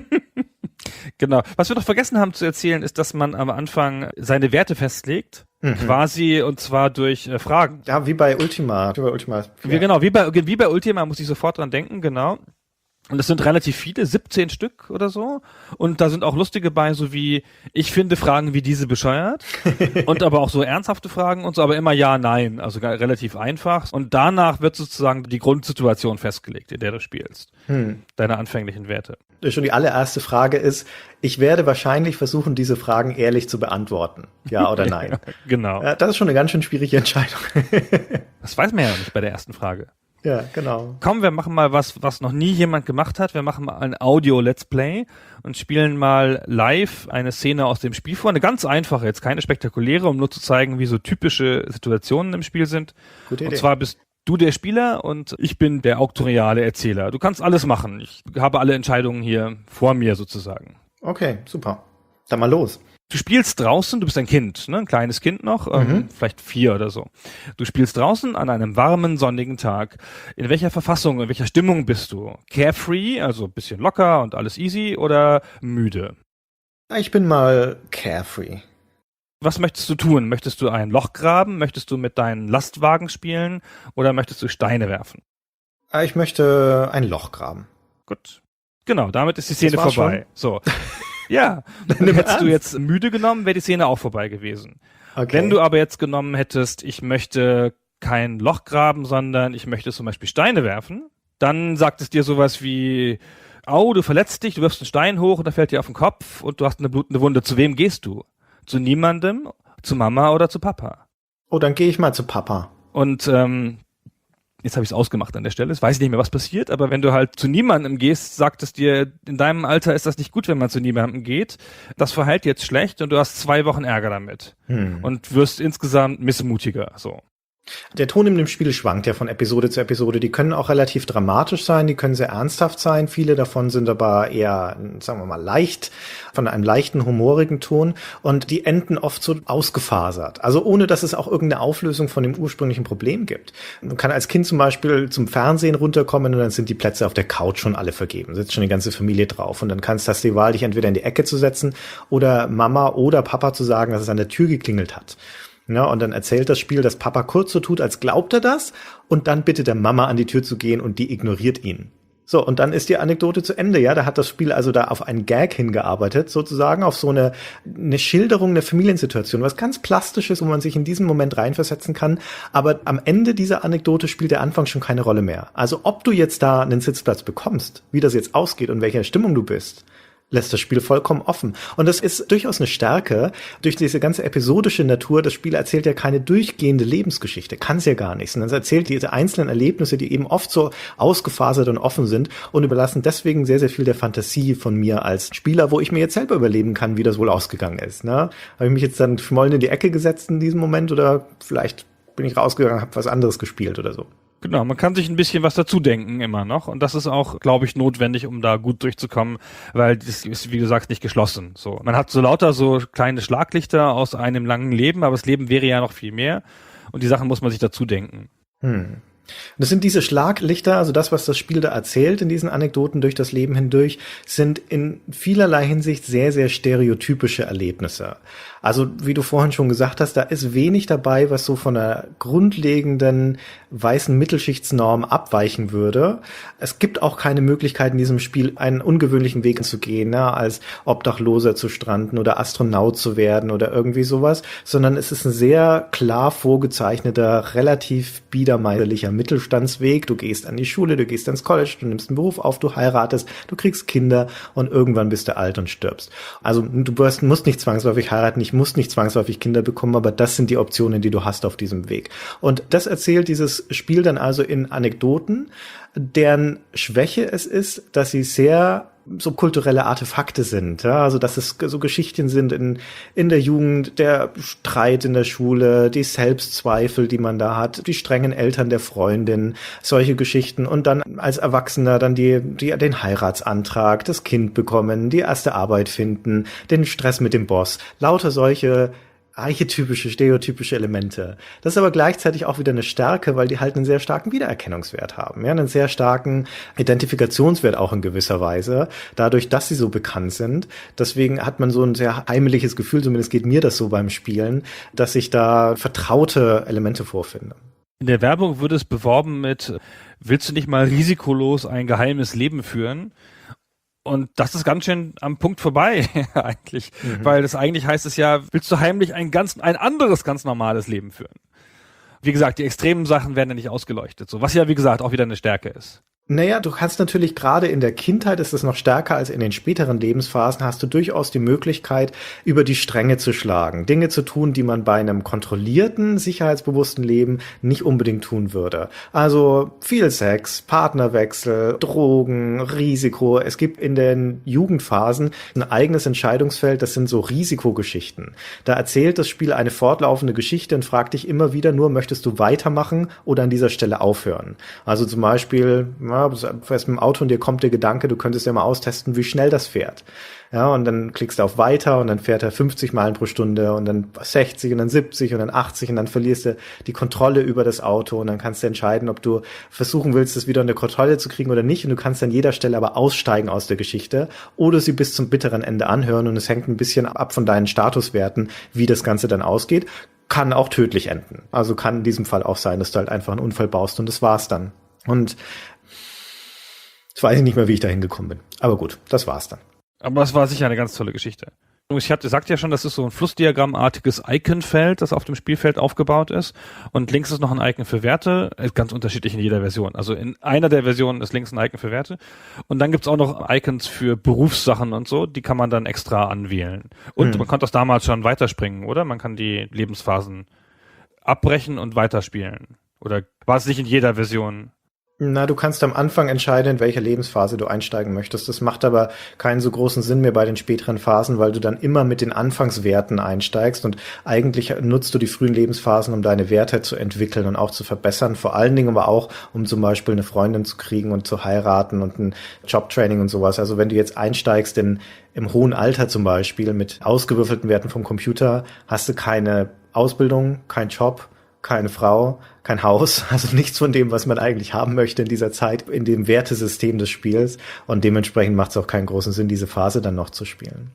Speaker 3: Genau. Was wir noch vergessen haben zu erzählen, ist, dass man am Anfang seine Werte festlegt. Mhm. Quasi, und zwar durch äh, Fragen.
Speaker 4: Ja, wie bei Ultima. Wie bei Ultima. Ja.
Speaker 3: Wie, genau, wie bei, wie bei Ultima muss ich sofort dran denken, genau. Und es sind relativ viele, siebzehn Stück oder so. Und da sind auch lustige bei, so wie, ich finde Fragen wie diese bescheuert. Und aber auch so ernsthafte Fragen und so, aber immer ja, nein. Also relativ einfach. Und danach wird sozusagen die Grundsituation festgelegt, in der du spielst. Hm. Deine anfänglichen Werte.
Speaker 4: Schon die allererste Frage ist, ich werde wahrscheinlich versuchen, diese Fragen ehrlich zu beantworten. Ja oder nein?
Speaker 3: Ja, genau.
Speaker 4: Ja, das ist schon eine ganz schön schwierige Entscheidung.
Speaker 3: Das weiß man ja nicht bei der ersten Frage.
Speaker 4: Ja, genau.
Speaker 3: Komm, wir machen mal was, was noch nie jemand gemacht hat. Wir machen mal ein Audio-Let's Play und spielen mal live eine Szene aus dem Spiel vor. Eine ganz einfache, jetzt keine spektakuläre, um nur zu zeigen, wie so typische Situationen im Spiel sind.
Speaker 4: Gute Idee.
Speaker 3: Und zwar bist du der Spieler und ich bin der auktoriale Erzähler. Du kannst alles machen. Ich habe alle Entscheidungen hier vor mir sozusagen.
Speaker 4: Okay, super. Dann mal los.
Speaker 3: Du spielst draußen, du bist ein Kind, ne, ein kleines Kind noch, ähm, mhm. vielleicht vier oder so. Du spielst draußen an einem warmen, sonnigen Tag. In welcher Verfassung, in welcher Stimmung bist du? Carefree, also ein bisschen locker und alles easy, oder müde?
Speaker 4: Ich bin mal carefree.
Speaker 3: Was möchtest du tun? Möchtest du ein Loch graben? Möchtest du mit deinen Lastwagen spielen? Oder möchtest du Steine werfen?
Speaker 4: Ich möchte ein Loch graben.
Speaker 3: Gut. Genau, damit ist die Szene vorbei. Schon? So. Ja, hättest du jetzt müde genommen, wäre die Szene auch vorbei gewesen. Okay. Wenn du aber jetzt genommen hättest, ich möchte kein Loch graben, sondern ich möchte zum Beispiel Steine werfen, dann sagt es dir sowas wie, au, du verletzt dich, du wirfst einen Stein hoch und der fällt dir auf den Kopf und du hast eine blutende Wunde. Zu wem gehst du? Zu niemandem, zu Mama oder zu Papa?
Speaker 4: Oh, dann gehe ich mal zu Papa.
Speaker 3: Und ähm, jetzt habe ich es ausgemacht an der Stelle. Ich weiß nicht mehr, was passiert, aber wenn du halt zu niemandem gehst, sagt es dir, in deinem Alter ist das nicht gut, wenn man zu niemandem geht. Das verhält jetzt schlecht und du hast zwei Wochen Ärger damit. Hm. Und wirst insgesamt missmutiger, so.
Speaker 4: Der Ton in dem Spiel schwankt ja von Episode zu Episode. Die können auch relativ dramatisch sein, die können sehr ernsthaft sein. Viele davon sind aber eher, sagen wir mal, leicht, von einem leichten, humorigen Ton. Und die enden oft so ausgefasert. Also ohne, dass es auch irgendeine Auflösung von dem ursprünglichen Problem gibt. Man kann als Kind zum Beispiel zum Fernsehen runterkommen und dann sind die Plätze auf der Couch schon alle vergeben. Sitzt schon die ganze Familie drauf. Und dann kannst du das die Wahl, dich entweder in die Ecke zu setzen oder Mama oder Papa zu sagen, dass es an der Tür geklingelt hat. Ja, und dann erzählt das Spiel, dass Papa kurz so tut, als glaubt er das, und dann bittet er Mama an die Tür zu gehen und die ignoriert ihn. So, und dann ist die Anekdote zu Ende, ja. Da hat das Spiel also da auf einen Gag hingearbeitet, sozusagen, auf so eine, eine Schilderung, eine Familiensituation, was ganz Plastisches, wo man sich in diesen Moment reinversetzen kann. Aber am Ende dieser Anekdote spielt der Anfang schon keine Rolle mehr. Also, ob du jetzt da einen Sitzplatz bekommst, wie das jetzt ausgeht und welcher Stimmung du bist, lässt das Spiel vollkommen offen. Und das ist durchaus eine Stärke. Durch diese ganze episodische Natur, das Spiel erzählt ja keine durchgehende Lebensgeschichte. Kann es ja gar nicht. Sondern es erzählt diese einzelnen Erlebnisse, die eben oft so ausgefasert und offen sind und überlassen deswegen sehr, sehr viel der Fantasie von mir als Spieler, wo ich mir jetzt selber überleben kann, wie das wohl ausgegangen ist. Ne? Habe ich mich jetzt dann schmollen in die Ecke gesetzt in diesem Moment oder vielleicht bin ich rausgegangen, habe was anderes gespielt oder so.
Speaker 3: Genau, man kann sich ein bisschen was dazu denken immer noch und das ist auch, glaube ich, notwendig, um da gut durchzukommen, weil das ist, wie du sagst, nicht geschlossen. So, man hat so lauter so kleine Schlaglichter aus einem langen Leben, aber das Leben wäre ja noch viel mehr und die Sachen muss man sich dazu denken.
Speaker 4: Hm. Das sind diese Schlaglichter, also das, was das Spiel da erzählt in diesen Anekdoten durch das Leben hindurch, sind in vielerlei Hinsicht sehr, sehr stereotypische Erlebnisse. Also, wie du vorhin schon gesagt hast, da ist wenig dabei, was so von einer grundlegenden weißen Mittelschichtsnorm abweichen würde. Es gibt auch keine Möglichkeit in diesem Spiel, einen ungewöhnlichen Weg zu gehen, ne, als Obdachloser zu stranden oder Astronaut zu werden oder irgendwie sowas, sondern es ist ein sehr klar vorgezeichneter, relativ biedermeisterlicher Mittelstandsweg. Du gehst an die Schule, du gehst ins College, du nimmst einen Beruf auf, du heiratest, du kriegst Kinder und irgendwann bist du alt und stirbst. Also du musst nicht zwangsläufig heiraten, ich muss nicht zwangsläufig Kinder bekommen, aber das sind die Optionen, die du hast auf diesem Weg. Und das erzählt dieses Spiel dann also in Anekdoten, deren Schwäche es ist, dass sie sehr so kulturelle Artefakte sind, ja, also dass es so Geschichten sind in in der Jugend, der Streit in der Schule, die Selbstzweifel, die man da hat, die strengen Eltern der Freundin, solche Geschichten und dann als Erwachsener dann die die den Heiratsantrag, das Kind bekommen, die erste Arbeit finden, den Stress mit dem Boss, lauter solche archetypische, stereotypische Elemente. Das ist aber gleichzeitig auch wieder eine Stärke, weil die halt einen sehr starken Wiedererkennungswert haben, ja, einen sehr starken Identifikationswert auch in gewisser Weise, dadurch, dass sie so bekannt sind. Deswegen hat man so ein sehr heimliches Gefühl, zumindest geht mir das so beim Spielen, dass ich da vertraute Elemente vorfinde.
Speaker 3: In der Werbung wird es beworben mit, willst du nicht mal risikolos ein geheimes Leben führen? Und das ist ganz schön am Punkt vorbei, eigentlich. Mhm. Weil das eigentlich heißt es ja, willst du heimlich ein ganz, ein anderes, ganz normales Leben führen? Wie gesagt, die extremen Sachen werden ja nicht ausgeleuchtet, so. Was ja, wie gesagt, auch wieder eine Stärke ist.
Speaker 4: Naja, du kannst natürlich gerade in der Kindheit, ist es noch stärker als in den späteren Lebensphasen, hast du durchaus die Möglichkeit, über die Stränge zu schlagen. Dinge zu tun, die man bei einem kontrollierten, sicherheitsbewussten Leben nicht unbedingt tun würde. Also viel Sex, Partnerwechsel, Drogen, Risiko. Es gibt in den Jugendphasen ein eigenes Entscheidungsfeld, das sind so Risikogeschichten. Da erzählt das Spiel eine fortlaufende Geschichte und fragt dich immer wieder nur, möchtest du weitermachen oder an dieser Stelle aufhören? Also zum Beispiel, ja, du fährst mit dem Auto und dir kommt der Gedanke, du könntest ja mal austesten, wie schnell das fährt. Ja, und dann klickst du auf Weiter und dann fährt er fünfzig Meilen pro Stunde und dann sechzig und dann siebzig und dann achtzig und dann verlierst du die Kontrolle über das Auto und dann kannst du entscheiden, ob du versuchen willst, es wieder unter Kontrolle zu kriegen oder nicht und du kannst an jeder Stelle aber aussteigen aus der Geschichte oder sie bis zum bitteren Ende anhören und es hängt ein bisschen ab von deinen Statuswerten, wie das Ganze dann ausgeht. Kann auch tödlich enden. Also kann in diesem Fall auch sein, dass du halt einfach einen Unfall baust und das war's dann. Und jetzt weiß ich nicht mehr, wie ich da hingekommen bin. Aber gut, das war's dann.
Speaker 3: Aber es war sicher eine ganz tolle Geschichte. Ich hatte, sagt ja schon, das ist so ein Flussdiagrammartiges Iconfeld, das auf dem Spielfeld aufgebaut ist. Und links ist noch ein Icon für Werte, ganz unterschiedlich in jeder Version. Also in einer der Versionen ist links ein Icon für Werte. Und dann gibt's auch noch Icons für Berufssachen und so, die kann man dann extra anwählen. Und hm. man konnte das damals schon weiterspringen, oder? Man kann die Lebensphasen abbrechen und weiterspielen. Oder war es nicht in jeder Version?
Speaker 4: Na, du kannst am Anfang entscheiden, in welcher Lebensphase du einsteigen möchtest. Das macht aber keinen so großen Sinn mehr bei den späteren Phasen, weil du dann immer mit den Anfangswerten einsteigst und eigentlich nutzt du die frühen Lebensphasen, um deine Werte zu entwickeln und auch zu verbessern. Vor allen Dingen aber auch, um zum Beispiel eine Freundin zu kriegen und zu heiraten und ein Jobtraining und sowas. Also wenn du jetzt einsteigst in, im hohen Alter zum Beispiel mit ausgewürfelten Werten vom Computer, hast du keine Ausbildung, kein Job, keine Frau, kein Haus, also nichts von dem, was man eigentlich haben möchte in dieser Zeit, in dem Wertesystem des Spiels. Und dementsprechend macht es auch keinen großen Sinn, diese Phase dann noch zu spielen.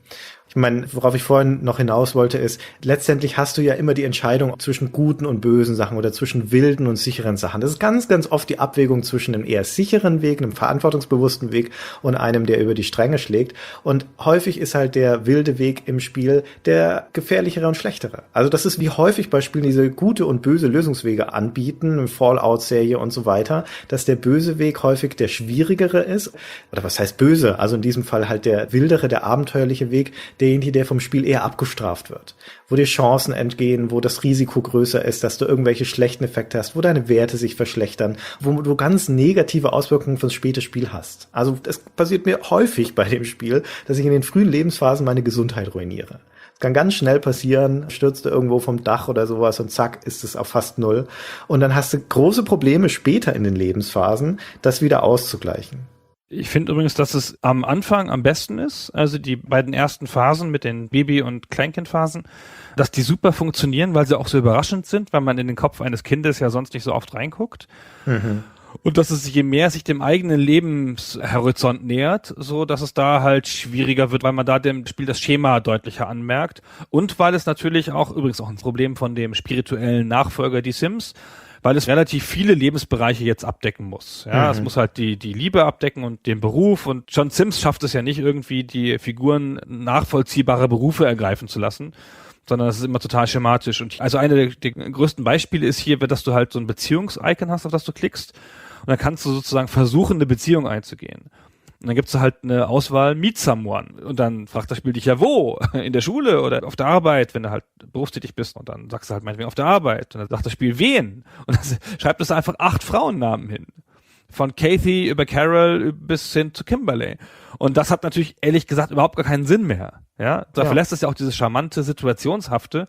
Speaker 4: Ich meine, worauf ich vorhin noch hinaus wollte, ist, letztendlich hast du ja immer die Entscheidung zwischen guten und bösen Sachen oder zwischen wilden und sicheren Sachen. Das ist ganz, ganz oft die Abwägung zwischen einem eher sicheren Weg, einem verantwortungsbewussten Weg und einem, der über die Stränge schlägt. Und häufig ist halt der wilde Weg im Spiel der gefährlichere und schlechtere. Also das ist, wie häufig bei Spielen diese gute und böse Lösungswege anbieten, eine Fallout-Serie und so weiter, dass der böse Weg häufig der schwierigere ist. Oder was heißt böse? Also in diesem Fall halt der wildere, der abenteuerliche Weg, derjenige, der vom Spiel eher abgestraft wird, wo dir Chancen entgehen, wo das Risiko größer ist, dass du irgendwelche schlechten Effekte hast, wo deine Werte sich verschlechtern, wo du ganz negative Auswirkungen fürs späte Spiel hast. Also es passiert mir häufig bei dem Spiel, dass ich in den frühen Lebensphasen meine Gesundheit ruiniere. Es kann ganz schnell passieren, stürzt du irgendwo vom Dach oder sowas und zack, ist es auf fast null. Und dann hast du große Probleme später in den Lebensphasen, das wieder auszugleichen.
Speaker 3: Ich finde übrigens, dass es am Anfang am besten ist, also die beiden ersten Phasen mit den Baby- und Kleinkindphasen, dass die super funktionieren, weil sie auch so überraschend sind, weil man in den Kopf eines Kindes ja sonst nicht so oft reinguckt. Mhm. Und dass es, je mehr sich dem eigenen Lebenshorizont nähert, so dass es da halt schwieriger wird, weil man da dem Spiel das Schema deutlicher anmerkt. Und weil es natürlich auch, übrigens auch ein Problem von dem spirituellen Nachfolger, die Sims, weil es relativ viele Lebensbereiche jetzt abdecken muss. Ja, mhm. Es muss halt die, die Liebe abdecken und den Beruf, und John Sims schafft es ja nicht irgendwie, die Figuren nachvollziehbare Berufe ergreifen zu lassen, sondern das ist immer total schematisch. Und also eine der, der größten Beispiele ist hier, dass du halt so ein Beziehungs-Icon hast, auf das du klickst, und dann kannst du sozusagen versuchen, eine Beziehung einzugehen. Und dann gibt's halt eine Auswahl Meet Someone. Und dann fragt das Spiel dich ja wo? In der Schule oder auf der Arbeit, wenn du halt berufstätig bist. Und dann sagst du halt meinetwegen auf der Arbeit. Und dann sagt das Spiel wen? Und dann schreibt es einfach acht Frauennamen hin. Von Kathy über Carol bis hin zu Kimberly. Und das hat natürlich ehrlich gesagt überhaupt gar keinen Sinn mehr. Ja, da ja. verlässt es ja auch diese charmante, situationshafte,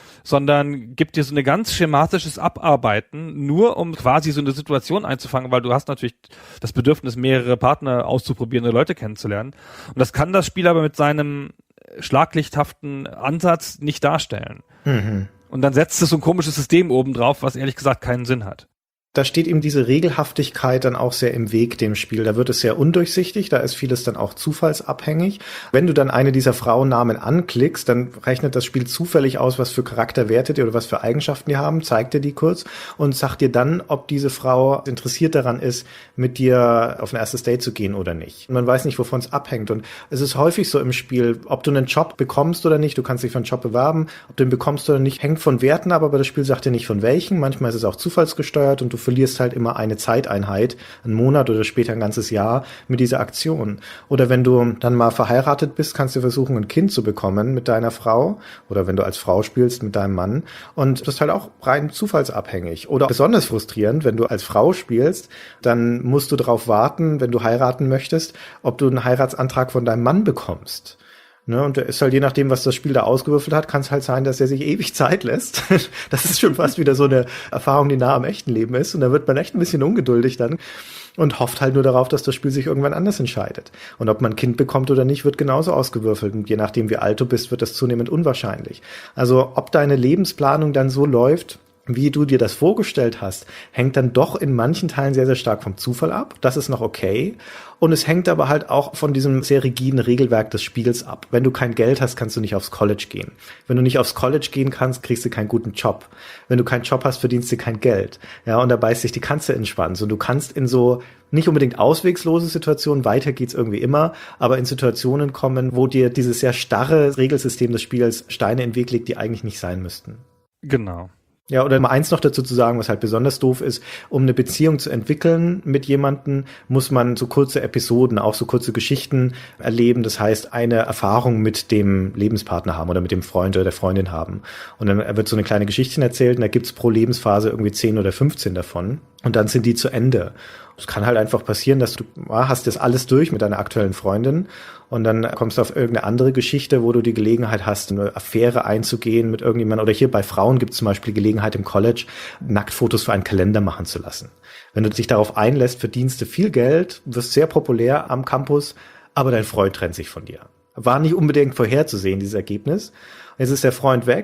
Speaker 3: sondern gibt dir so eine ganz schematisches Abarbeiten, nur um quasi so eine Situation einzufangen, weil du hast natürlich das Bedürfnis, mehrere Partner auszuprobieren oder Leute kennenzulernen. Und das kann das Spiel aber mit seinem schlaglichthaften Ansatz nicht darstellen. Mhm. Und dann setzt es so ein komisches System oben drauf, was ehrlich gesagt keinen Sinn hat.
Speaker 4: Da steht ihm diese Regelhaftigkeit dann auch sehr im Weg dem Spiel. Da wird es sehr undurchsichtig, da ist vieles dann auch zufallsabhängig. Wenn du dann eine dieser Frauennamen anklickst, dann rechnet das Spiel zufällig aus, was für Charakterwerte die oder was für Eigenschaften die haben, zeigt dir die kurz und sagt dir dann, ob diese Frau interessiert daran ist, mit dir auf ein erstes Date zu gehen oder nicht. Und man weiß nicht, wovon es abhängt. Und es ist häufig so im Spiel, ob du einen Job bekommst oder nicht, du kannst dich für einen Job bewerben, ob du ihn bekommst oder nicht, hängt von Werten ab, aber das Spiel sagt dir nicht von welchen. Manchmal ist es auch zufallsgesteuert und du verlierst halt immer eine Zeiteinheit, einen Monat oder später ein ganzes Jahr mit dieser Aktion. Oder wenn du dann mal verheiratet bist, kannst du versuchen, ein Kind zu bekommen mit deiner Frau, oder wenn du als Frau spielst mit deinem Mann, und das ist halt auch rein zufallsabhängig. Oder besonders frustrierend, wenn du als Frau spielst, dann musst du darauf warten, wenn du heiraten möchtest, ob du einen Heiratsantrag von deinem Mann bekommst. Ne, und der ist halt, je nachdem, was das Spiel da ausgewürfelt hat, kann es halt sein, dass er sich ewig Zeit lässt. Das ist schon fast wieder so eine Erfahrung, die nah am echten Leben ist. Und da wird man echt ein bisschen ungeduldig dann und hofft halt nur darauf, dass das Spiel sich irgendwann anders entscheidet. Und ob man ein Kind bekommt oder nicht, wird genauso ausgewürfelt. Und je nachdem, wie alt du bist, wird das zunehmend unwahrscheinlich. Also ob deine Lebensplanung dann so läuft, wie du dir das vorgestellt hast, hängt dann doch in manchen Teilen sehr, sehr stark vom Zufall ab. Das ist noch okay. Und es hängt aber halt auch von diesem sehr rigiden Regelwerk des Spiels ab. Wenn du kein Geld hast, kannst du nicht aufs College gehen. Wenn du nicht aufs College gehen kannst, kriegst du keinen guten Job. Wenn du keinen Job hast, verdienst du kein Geld. Ja, und da beißt sich die Katze in den Schwanz. Und du kannst in so nicht unbedingt auswegslose Situationen, weiter geht's irgendwie immer, aber in Situationen kommen, wo dir dieses sehr starre Regelsystem des Spiels Steine in den Weg legt, die eigentlich nicht sein müssten.
Speaker 3: Genau.
Speaker 4: Ja, oder mal eins noch dazu zu sagen, was halt besonders doof ist, um eine Beziehung zu entwickeln mit jemandem, muss man so kurze Episoden, auch so kurze Geschichten erleben. Das heißt, eine Erfahrung mit dem Lebenspartner haben oder mit dem Freund oder der Freundin haben. Und dann wird so eine kleine Geschichte erzählt und da gibt's pro Lebensphase irgendwie zehn oder fünfzehn davon. Und dann sind die zu Ende. Es kann halt einfach passieren, dass du ah, hast das alles durch mit deiner aktuellen Freundin und dann kommst du auf irgendeine andere Geschichte, wo du die Gelegenheit hast, eine Affäre einzugehen mit irgendjemandem. Oder hier bei Frauen gibt es zum Beispiel die Gelegenheit im College, Nacktfotos für einen Kalender machen zu lassen. Wenn du dich darauf einlässt, verdienst du viel Geld, wirst sehr populär am Campus, aber dein Freund trennt sich von dir. War nicht unbedingt vorherzusehen, dieses Ergebnis. Jetzt ist der Freund weg.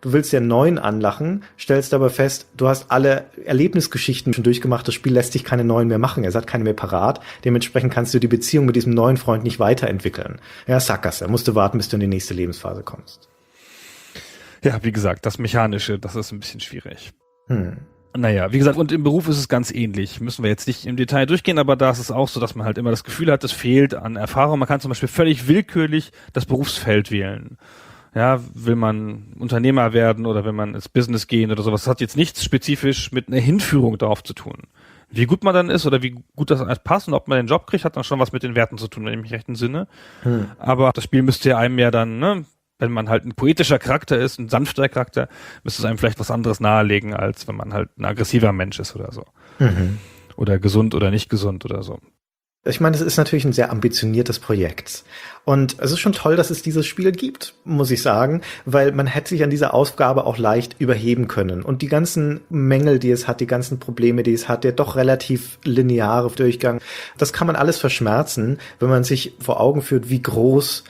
Speaker 4: du willst ja neuen anlachen, stellst aber fest, du hast alle Erlebnisgeschichten schon durchgemacht, das Spiel lässt dich keine neuen mehr machen, es hat keine mehr parat, dementsprechend kannst du die Beziehung mit diesem neuen Freund nicht weiterentwickeln. Ja, Sackgasse, musst du warten, bis du in die nächste Lebensphase kommst.
Speaker 3: Ja, wie gesagt, das Mechanische, das ist ein bisschen schwierig.
Speaker 4: Hm.
Speaker 3: Naja, wie gesagt, und im Beruf ist es ganz ähnlich. Müssen wir jetzt nicht im Detail durchgehen, aber da ist es auch so, dass man halt immer das Gefühl hat, es fehlt an Erfahrung. Man kann zum Beispiel völlig willkürlich das Berufsfeld wählen. Ja, will man Unternehmer werden oder will man ins Business gehen oder sowas. Das hat jetzt nichts spezifisch mit einer Hinführung darauf zu tun. Wie gut man dann ist oder wie gut das alles passt und ob man den Job kriegt, hat dann schon was mit den Werten zu tun, wenn ich mich recht entsinne. Hm. Aber das Spiel müsste ja einem ja dann, ne, wenn man halt ein poetischer Charakter ist, ein sanfter Charakter, müsste es einem vielleicht was anderes nahelegen, als wenn man halt ein aggressiver Mensch ist oder so. Mhm. Oder gesund oder nicht gesund oder so.
Speaker 4: Ich meine, es ist natürlich ein sehr ambitioniertes Projekt. Und es ist schon toll, dass es dieses Spiel gibt, muss ich sagen, weil man hätte sich an dieser Aufgabe auch leicht überheben können. Und die ganzen Mängel, die es hat, die ganzen Probleme, die es hat, der doch relativ lineare Durchgang, das kann man alles verschmerzen, wenn man sich vor Augen führt, wie groß,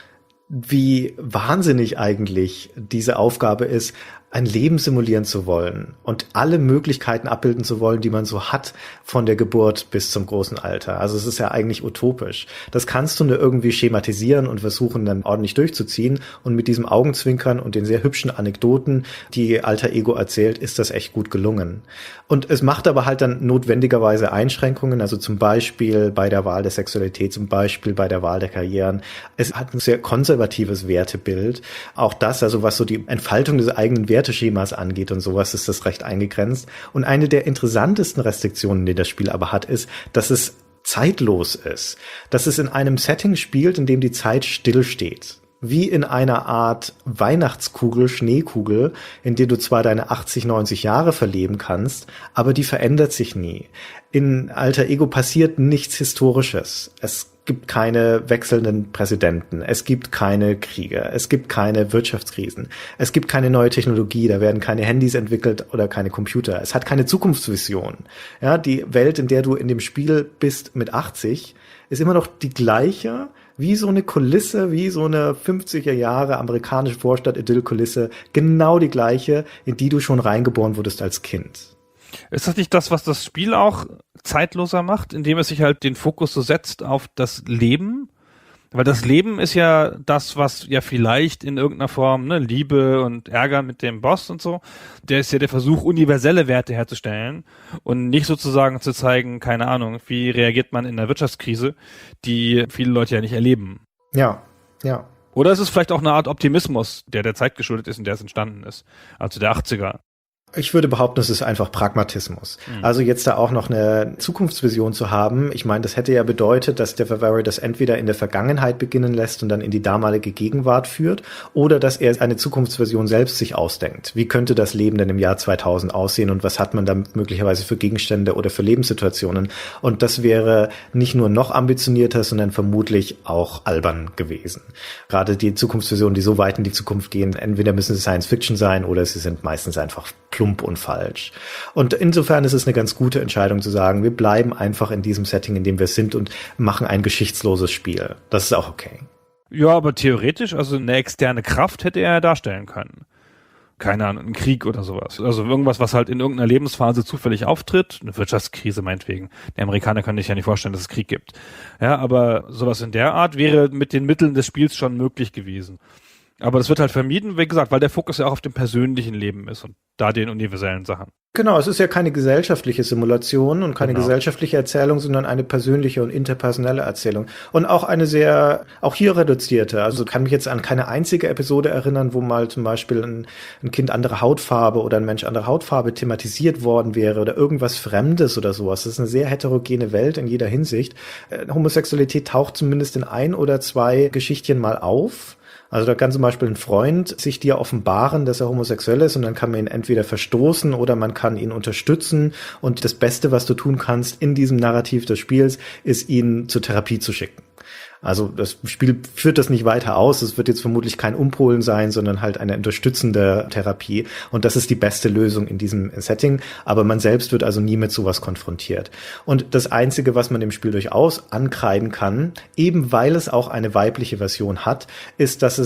Speaker 4: wie wahnsinnig eigentlich diese Aufgabe ist, ein Leben simulieren zu wollen und alle Möglichkeiten abbilden zu wollen, die man so hat, von der Geburt bis zum großen Alter. Also es ist ja eigentlich utopisch. Das kannst du nur irgendwie schematisieren und versuchen dann ordentlich durchzuziehen. Und mit diesem Augenzwinkern und den sehr hübschen Anekdoten, die Alter Ego erzählt, ist das echt gut gelungen. Und es macht aber halt dann notwendigerweise Einschränkungen, also zum Beispiel bei der Wahl der Sexualität, zum Beispiel bei der Wahl der Karrieren. Es hat ein sehr konservatives Wertebild. Auch das, also was so die Entfaltung des eigenen Werteschemas angeht und sowas, ist das recht eingegrenzt. Und eine der interessantesten Restriktionen, die das Spiel aber hat, ist, dass es zeitlos ist. Dass es in einem Setting spielt, in dem die Zeit stillsteht. Wie in einer Art Weihnachtskugel, Schneekugel, in der du zwar deine achtzig, neunzig Jahre verleben kannst, aber die verändert sich nie. In Alter Ego passiert nichts Historisches. Es gibt keine wechselnden Präsidenten. Es gibt keine Kriege. Es gibt keine Wirtschaftskrisen. Es gibt keine neue Technologie. Da werden keine Handys entwickelt oder keine Computer. Es hat keine Zukunftsvision. Ja, die Welt, in der du in dem Spiel bist mit achtzig, ist immer noch die gleiche, wie so eine Kulisse, wie so eine fünfziger Jahre amerikanische Vorstadt-Idyll-Kulisse, genau die gleiche, in die du schon reingeboren wurdest als Kind.
Speaker 3: Ist das nicht das, was das Spiel auch zeitloser macht, indem es sich halt den Fokus so setzt auf das Leben? Weil das Leben ist ja das, was ja vielleicht in irgendeiner Form, ne, Liebe und Ärger mit dem Boss und so, der ist ja der Versuch, universelle Werte herzustellen und nicht sozusagen zu zeigen, keine Ahnung, wie reagiert man in einer Wirtschaftskrise, die viele Leute ja nicht erleben.
Speaker 4: Ja, ja.
Speaker 3: Oder ist es vielleicht auch eine Art Optimismus, der der Zeit geschuldet ist, in der es entstanden ist, also der achtziger.
Speaker 4: Ich würde behaupten, es ist einfach Pragmatismus. Mhm. Also jetzt da auch noch eine Zukunftsvision zu haben, ich meine, das hätte ja bedeutet, dass der Favori das entweder in der Vergangenheit beginnen lässt und dann in die damalige Gegenwart führt, oder dass er eine Zukunftsversion selbst sich ausdenkt. Wie könnte das Leben denn im Jahr zweitausend aussehen und was hat man dann möglicherweise für Gegenstände oder für Lebenssituationen? Und das wäre nicht nur noch ambitionierter, sondern vermutlich auch albern gewesen. Gerade die Zukunftsvisionen, die so weit in die Zukunft gehen, entweder müssen sie Science Fiction sein oder sie sind meistens einfach plump und falsch. Und insofern ist es eine ganz gute Entscheidung zu sagen, wir bleiben einfach in diesem Setting, in dem wir sind und machen ein geschichtsloses Spiel. Das ist auch okay.
Speaker 3: Ja, aber theoretisch, also eine externe Kraft hätte er ja darstellen können. Keine Ahnung, ein Krieg oder sowas. Also irgendwas, was halt in irgendeiner Lebensphase zufällig auftritt. Eine Wirtschaftskrise meinetwegen. Die Amerikaner können sich ja nicht vorstellen, dass es Krieg gibt. Ja, aber sowas in der Art wäre mit den Mitteln des Spiels schon möglich gewesen. Aber das wird halt vermieden, wie gesagt, weil der Fokus ja auch auf dem persönlichen Leben ist und da den universellen Sachen.
Speaker 4: Genau, es ist ja keine gesellschaftliche Simulation und keine
Speaker 3: genau.
Speaker 4: gesellschaftliche Erzählung, sondern eine persönliche und interpersonelle Erzählung. Und auch eine sehr, auch hier reduzierte. Also kann mich jetzt an keine einzige Episode erinnern, wo mal zum Beispiel ein, ein Kind anderer Hautfarbe oder ein Mensch anderer Hautfarbe thematisiert worden wäre oder irgendwas Fremdes oder sowas. Das ist eine sehr heterogene Welt in jeder Hinsicht. Äh, Homosexualität taucht zumindest in ein oder zwei Geschichtchen mal auf. Also da kann zum Beispiel ein Freund sich dir offenbaren, dass er homosexuell ist und dann kann man ihn entweder verstoßen oder man kann ihn unterstützen und das Beste, was du tun kannst in diesem Narrativ des Spiels, ist ihn zur Therapie zu schicken. Also das Spiel führt das nicht weiter aus. Es wird jetzt vermutlich kein Umpolen sein, sondern halt eine unterstützende Therapie. Und das ist die beste Lösung in diesem Setting. Aber man selbst wird also nie mit sowas konfrontiert. Und das Einzige, was man dem Spiel durchaus ankreiden kann, eben weil es auch eine weibliche Version hat, ist, dass es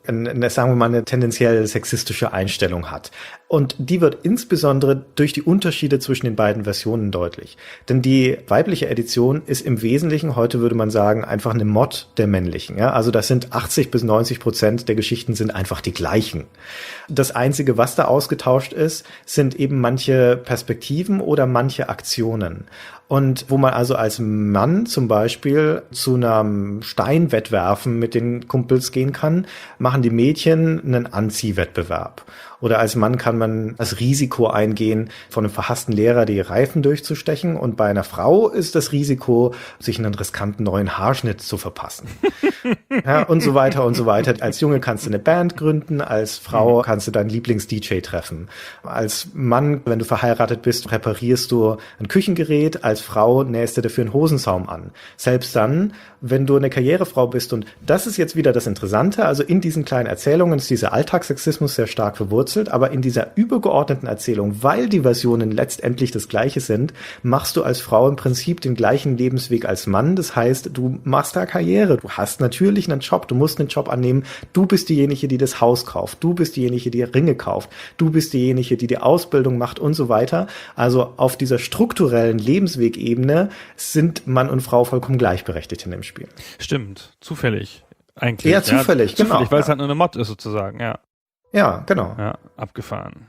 Speaker 4: eine, sagen wir mal, eine tendenziell sexistische Einstellung hat. Und die wird insbesondere durch die Unterschiede zwischen den beiden Versionen deutlich. Denn die weibliche Edition ist im Wesentlichen, heute würde man sagen, einfach eine Mod der männlichen. Ja? Also das sind achtzig bis neunzig Prozent der Geschichten sind einfach die gleichen. Das Einzige, was da ausgetauscht ist, sind eben manche Perspektiven oder manche Aktionen. Und wo man also als Mann zum Beispiel zu einem Steinwettwerfen mit den Kumpels gehen kann, machen die Mädchen einen Anziehwettbewerb. Oder als Mann kann man das Risiko eingehen, von einem verhassten Lehrer die Reifen durchzustechen. Und bei einer Frau ist das Risiko, sich einen riskanten neuen Haarschnitt zu verpassen. Ja, und so weiter und so weiter. Als Junge kannst du eine Band gründen, als Frau kannst du deinen Lieblings-D J treffen. Als Mann, wenn du verheiratet bist, reparierst du ein Küchengerät, als Frau nähst du dafür einen Hosensaum an. Selbst dann, wenn du eine Karrierefrau bist, und das ist jetzt wieder das Interessante, also in diesen kleinen Erzählungen ist dieser Alltagssexismus sehr stark verwurzelt, aber in dieser übergeordneten Erzählung, weil die Versionen letztendlich das Gleiche sind, machst du als Frau im Prinzip den gleichen Lebensweg als Mann. Das heißt, du machst da Karriere, du hast natürlich einen Job, du musst einen Job annehmen, du bist diejenige, die das Haus kauft, du bist diejenige, die Ringe kauft, du bist diejenige, die die Ausbildung macht und so weiter. Also auf dieser strukturellen Lebenswegebene sind Mann und Frau vollkommen gleichberechtigt in dem Spiel.
Speaker 3: Stimmt, zufällig eigentlich.
Speaker 4: Ja, zufällig,
Speaker 3: ja,
Speaker 4: genau.
Speaker 3: Zufällig, weil es
Speaker 4: ja.
Speaker 3: halt nur eine Mod ist sozusagen, ja.
Speaker 4: Ja, genau.
Speaker 3: Ja, abgefahren.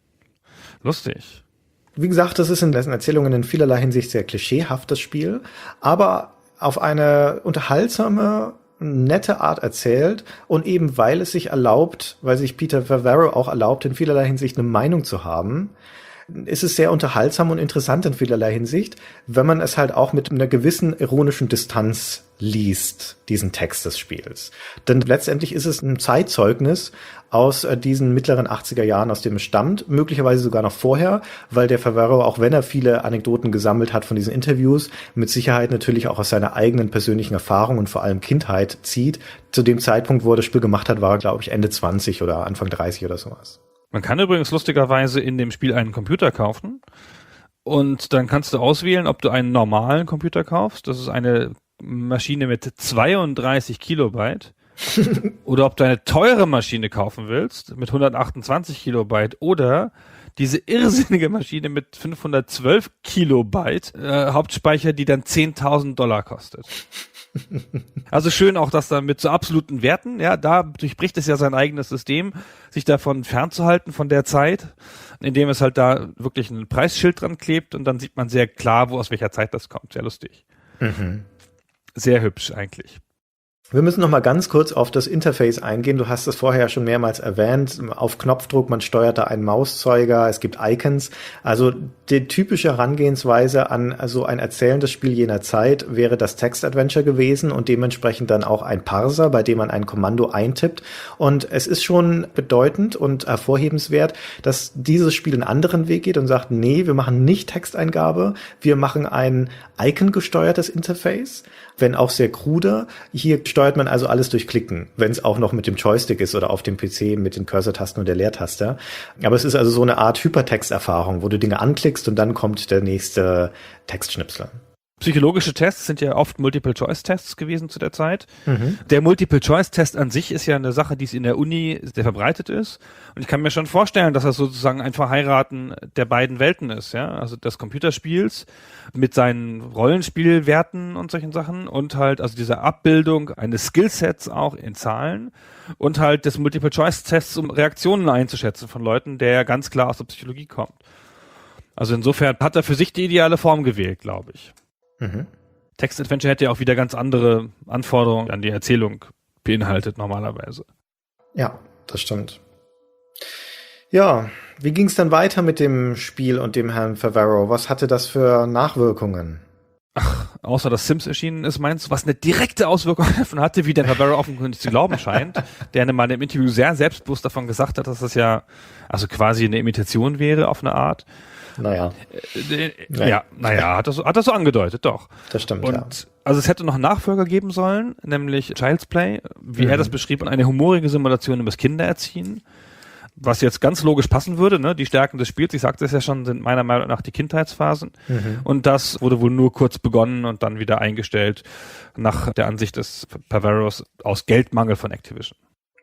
Speaker 3: Lustig.
Speaker 4: Wie gesagt, das ist in dessen Erzählungen in vielerlei Hinsicht sehr klischeehaft, das Spiel, aber auf eine unterhaltsame, nette Art erzählt und eben weil es sich erlaubt, weil sich Peter Favaro auch erlaubt, in vielerlei Hinsicht eine Meinung zu haben, ist es sehr unterhaltsam und interessant in vielerlei Hinsicht, wenn man es halt auch mit einer gewissen ironischen Distanz liest, diesen Text des Spiels. Denn letztendlich ist es ein Zeitzeugnis aus äh, diesen mittleren achtziger Jahren, aus dem es stammt, möglicherweise sogar noch vorher, weil der Favaro, auch wenn er viele Anekdoten gesammelt hat von diesen Interviews, mit Sicherheit natürlich auch aus seiner eigenen persönlichen Erfahrung und vor allem Kindheit zieht. Zu dem Zeitpunkt, wo er das Spiel gemacht hat, war er, glaube ich, Ende zwanzig oder Anfang dreißig oder sowas.
Speaker 3: Man kann übrigens lustigerweise in dem Spiel einen Computer kaufen und dann kannst du auswählen, ob du einen normalen Computer kaufst. Das ist eine Maschine mit zweiunddreißig Kilobyte. Oder ob du eine teure Maschine kaufen willst mit hundertachtundzwanzig Kilobyte oder diese irrsinnige Maschine mit fünfhundertzwölf Kilobyte äh, Hauptspeicher, die dann zehntausend Dollar kostet. Also schön auch, dass da mit so absoluten Werten, ja, da durchbricht es ja sein eigenes System, sich davon fernzuhalten von der Zeit, indem es halt da wirklich ein Preisschild dran klebt und dann sieht man sehr klar, wo aus welcher Zeit das kommt. Sehr lustig.
Speaker 4: Mhm.
Speaker 3: Sehr hübsch eigentlich.
Speaker 4: Wir müssen noch mal ganz kurz auf das Interface eingehen. Du hast es vorher ja schon mehrmals erwähnt. Auf Knopfdruck, man steuert da einen Mauszeiger, es gibt Icons. Also die typische Herangehensweise an so ein erzählendes Spiel jener Zeit wäre das Text-Adventure gewesen und dementsprechend dann auch ein Parser, bei dem man ein Kommando eintippt. Und es ist schon bedeutend und hervorhebenswert, dass dieses Spiel einen anderen Weg geht und sagt, nee, wir machen nicht Texteingabe, wir machen ein Icon-gesteuertes Interface, wenn auch sehr krude. Hier steuert man also alles durch Klicken, wenn es auch noch mit dem Joystick ist oder auf dem P C mit den Cursor-Tasten und der Leertaste. Aber es ist also so eine Art Hypertexterfahrung, wo du Dinge anklickst und dann kommt der nächste Textschnipsel.
Speaker 3: Psychologische Tests sind ja oft Multiple-Choice-Tests gewesen zu der Zeit.
Speaker 4: Mhm.
Speaker 3: Der Multiple-Choice-Test an sich ist ja eine Sache, die es in der Uni sehr verbreitet ist. Und ich kann mir schon vorstellen, dass das sozusagen ein Verheiraten der beiden Welten ist, ja. Also des Computerspiels mit seinen Rollenspielwerten und solchen Sachen und halt also dieser Abbildung eines Skillsets auch in Zahlen und halt des Multiple-Choice-Tests, um Reaktionen einzuschätzen von Leuten, der ja ganz klar aus der Psychologie kommt. Also insofern hat er für sich die ideale Form gewählt, glaube ich.
Speaker 4: Mhm.
Speaker 3: Text-Adventure hätte ja auch wieder ganz andere Anforderungen an die Erzählung beinhaltet normalerweise.
Speaker 4: Ja, das stimmt. Ja, wie ging es dann weiter mit dem Spiel und dem Herrn Favaro? Was hatte das für Nachwirkungen?
Speaker 3: Ach, außer dass Sims erschienen ist, meinst du, was eine direkte Auswirkung davon hatte, wie der Favaro offenkundig zu glauben scheint, der in einem Interview sehr selbstbewusst davon gesagt hat, dass das ja also quasi eine Imitation wäre auf eine Art.
Speaker 4: Naja.
Speaker 3: Äh, äh, ja, naja, hat das, hat das so angedeutet, doch.
Speaker 4: Das stimmt,
Speaker 3: und,
Speaker 4: ja.
Speaker 3: Also es hätte noch einen Nachfolger geben sollen, nämlich Child's Play, wie
Speaker 4: mhm.
Speaker 3: er das beschrieb, und eine humorige Simulation über das Kindererziehen, was jetzt ganz logisch passen würde, ne? Die Stärken des Spiels, ich sagte es ja schon, sind meiner Meinung nach die Kindheitsphasen. Mhm. Und das wurde wohl nur kurz begonnen und dann wieder eingestellt, nach der Ansicht des Favaros aus Geldmangel von Activision.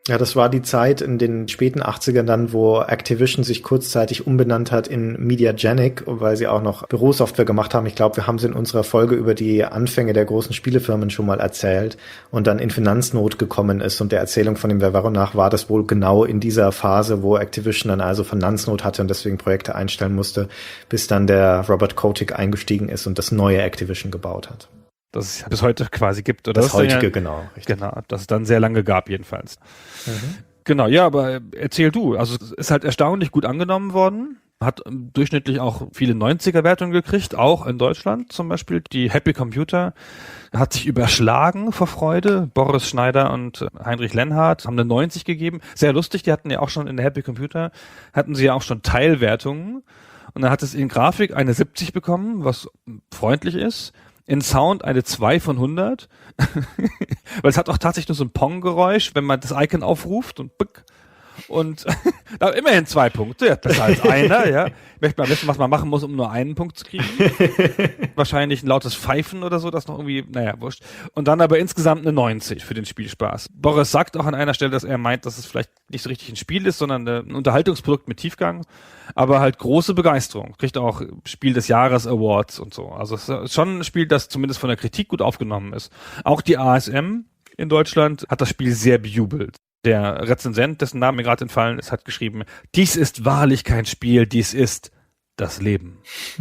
Speaker 4: Ja, das war die Zeit in den späten achtzigern dann, wo Activision sich kurzzeitig umbenannt hat in Mediagenic, weil sie auch noch Bürosoftware gemacht haben. Ich glaube, wir haben es in unserer Folge über die Anfänge der großen Spielefirmen schon mal erzählt und dann in Finanznot gekommen ist. Und der Erzählung von dem Vervaro nach war das wohl genau in dieser Phase, wo Activision dann also Finanznot hatte und deswegen Projekte einstellen musste, bis dann der Robert Kotick eingestiegen ist und das neue Activision gebaut hat.
Speaker 3: Das es bis heute quasi gibt. Oder
Speaker 4: das, das heutige,
Speaker 3: ja,
Speaker 4: genau. Richtig.
Speaker 3: Genau, das es dann sehr lange gab jedenfalls.
Speaker 4: Mhm.
Speaker 3: Genau, ja, aber erzähl du. Also es ist halt erstaunlich gut angenommen worden. Hat durchschnittlich auch viele neunziger-Wertungen gekriegt, auch in Deutschland zum Beispiel. Die Happy Computer hat sich überschlagen vor Freude. Boris Schneider und Heinrich Lenhardt haben eine neunzig gegeben. Sehr lustig, die hatten ja auch schon in der Happy Computer, hatten sie ja auch schon Teilwertungen. Und dann hat es in Grafik eine siebzig bekommen, was freundlich ist. In Sound eine zwei von hundert, weil es hat auch tatsächlich nur so ein Pong-Geräusch, wenn man das Icon aufruft und bück. Und da immerhin zwei Punkte, ja, besser als einer, ja. Ich möchte mal wissen, was man machen muss, um nur einen Punkt zu kriegen. Wahrscheinlich ein lautes Pfeifen oder so, das noch irgendwie, naja, wurscht. Und dann aber insgesamt eine neunzig für den Spielspaß. Boris sagt auch an einer Stelle, dass er meint, dass es vielleicht nicht so richtig ein Spiel ist, sondern ein Unterhaltungsprodukt mit Tiefgang, aber halt große Begeisterung. Kriegt auch Spiel des Jahres Awards und so. Also es ist schon ein Spiel, das zumindest von der Kritik gut aufgenommen ist. Auch die A S M in Deutschland hat das Spiel sehr bejubelt. Der Rezensent, dessen Name mir gerade entfallen ist, hat geschrieben, dies ist wahrlich kein Spiel, dies ist das Leben.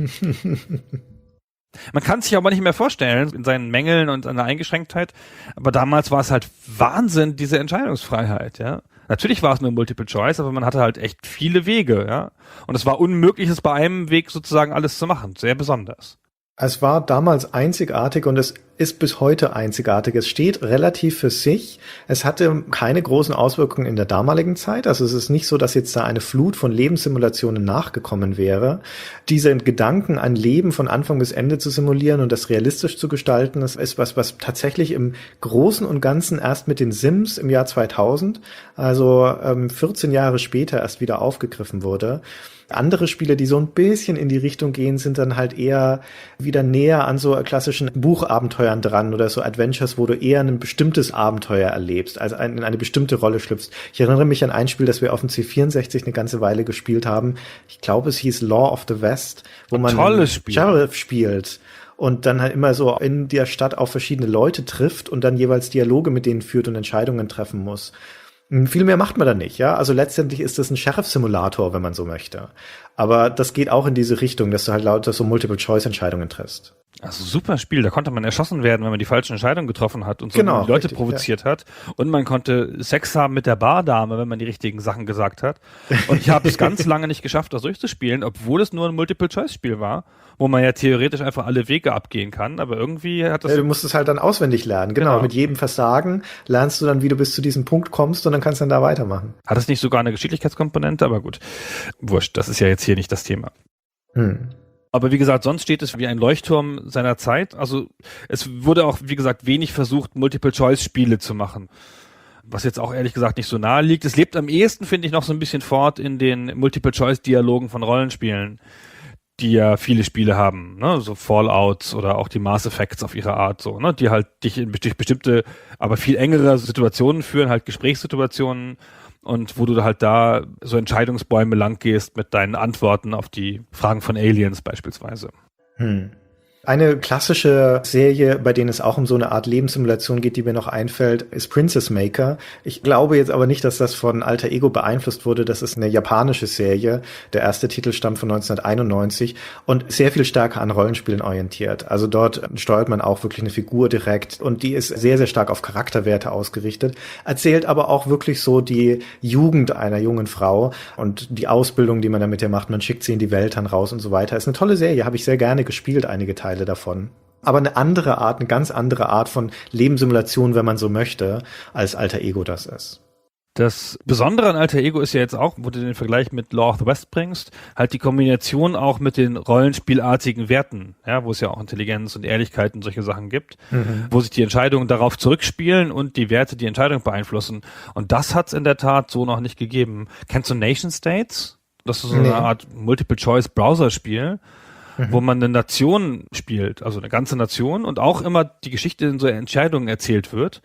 Speaker 3: Man kann es sich aber nicht mehr vorstellen, in seinen Mängeln und seiner Eingeschränktheit, aber damals war es halt Wahnsinn, diese Entscheidungsfreiheit, ja. Natürlich war es nur Multiple Choice, aber man hatte halt echt viele Wege, ja. Und es war unmöglich, es bei einem Weg sozusagen alles zu machen, sehr besonders.
Speaker 4: Es war damals einzigartig und es ist bis heute einzigartig. Es steht relativ für sich. Es hatte keine großen Auswirkungen in der damaligen Zeit. Also es ist nicht so, dass jetzt da eine Flut von Lebenssimulationen nachgekommen wäre. Diese Gedanken, ein Leben von Anfang bis Ende zu simulieren und das realistisch zu gestalten, das ist was, was tatsächlich im Großen und Ganzen erst mit den Sims im Jahr zweitausend, also ähm, vierzehn Jahre später erst wieder aufgegriffen wurde. Andere Spiele, die so ein bisschen in die Richtung gehen, sind dann halt eher wieder näher an so klassischen Buchabenteuern dran oder so Adventures, wo du eher ein bestimmtes Abenteuer erlebst, also in eine bestimmte Rolle schlüpfst. Ich erinnere mich an ein Spiel, das wir auf dem C vierundsechzig eine ganze Weile gespielt haben. Ich glaube, es hieß Law of the West, wo man
Speaker 3: tolles Spiel.
Speaker 4: Sheriff spielt und dann halt immer so in der Stadt auf verschiedene Leute trifft und dann jeweils Dialoge mit denen führt und Entscheidungen treffen muss. Viel mehr macht man da nicht, ja. Also letztendlich ist das ein Sheriff-Simulator, wenn man so möchte. Aber das geht auch in diese Richtung, dass du halt lauter so Multiple-Choice-Entscheidungen triffst.
Speaker 3: Also super Spiel, da konnte man erschossen werden, wenn man die falschen Entscheidungen getroffen hat und so
Speaker 4: genau,
Speaker 3: die Leute
Speaker 4: richtig,
Speaker 3: provoziert
Speaker 4: ja.
Speaker 3: hat. Und man konnte Sex haben mit der Bardame, wenn man die richtigen Sachen gesagt hat. Und ich habe es ganz lange nicht geschafft, das durchzuspielen, obwohl es nur ein Multiple-Choice-Spiel war, wo man ja theoretisch einfach alle Wege abgehen kann. Aber irgendwie hat das...
Speaker 4: Ja, du musst es halt dann auswendig lernen. Genau, genau, mit jedem Versagen lernst du dann, wie du bis zu diesem Punkt kommst und dann kannst du dann da weitermachen.
Speaker 3: Hat es nicht sogar eine Geschicklichkeitskomponente? Aber gut, wurscht, das ist ja jetzt hier nicht das Thema.
Speaker 4: Hm.
Speaker 3: Aber wie gesagt, sonst steht es wie ein Leuchtturm seiner Zeit. Also es wurde auch, wie gesagt, wenig versucht, Multiple-Choice-Spiele zu machen. Was jetzt auch ehrlich gesagt nicht so nahe liegt. Es lebt am ehesten, finde ich, noch so ein bisschen fort in den Multiple-Choice-Dialogen von Rollenspielen, die ja viele Spiele haben, ne, so Fallouts oder auch die Mass Effects auf ihre Art, so, ne, die halt dich in bestimmte, aber viel engere Situationen führen, halt Gesprächssituationen, und wo du halt da so Entscheidungsbäume lang gehst mit deinen Antworten auf die Fragen von Aliens beispielsweise.
Speaker 4: Hm. Eine klassische Serie, bei denen es auch um so eine Art Lebenssimulation geht, die mir noch einfällt, ist Princess Maker. Ich glaube jetzt aber nicht, dass das von Alter Ego beeinflusst wurde. Das ist eine japanische Serie. Der erste Titel stammt von neunzehnhunderteinundneunzig und sehr viel stärker an Rollenspielen orientiert. Also dort steuert man auch wirklich eine Figur direkt und die ist sehr, sehr stark auf Charakterwerte ausgerichtet. Erzählt aber auch wirklich so die Jugend einer jungen Frau und die Ausbildung, die man damit ja macht. Man schickt sie in die Welt dann raus und so weiter. Ist eine tolle Serie, habe ich sehr gerne gespielt, einige Teile davon. Aber eine andere Art, eine ganz andere Art von Lebenssimulation, wenn man so möchte, als Alter Ego das ist.
Speaker 3: Das Besondere an Alter Ego ist ja jetzt auch, wo du den Vergleich mit Law of the West bringst, halt die Kombination auch mit den rollenspielartigen Werten, ja, wo es ja auch Intelligenz und Ehrlichkeit und solche Sachen gibt, mhm. wo sich die Entscheidungen darauf zurückspielen und die Werte die Entscheidung beeinflussen. Und das hat es in der Tat so noch nicht gegeben. Kennst du Nation States? Das ist so nee. eine Art Multiple-Choice-Browser-Spiel, Mhm. wo man eine Nation spielt, also eine ganze Nation und auch immer die Geschichte in so Entscheidungen erzählt wird.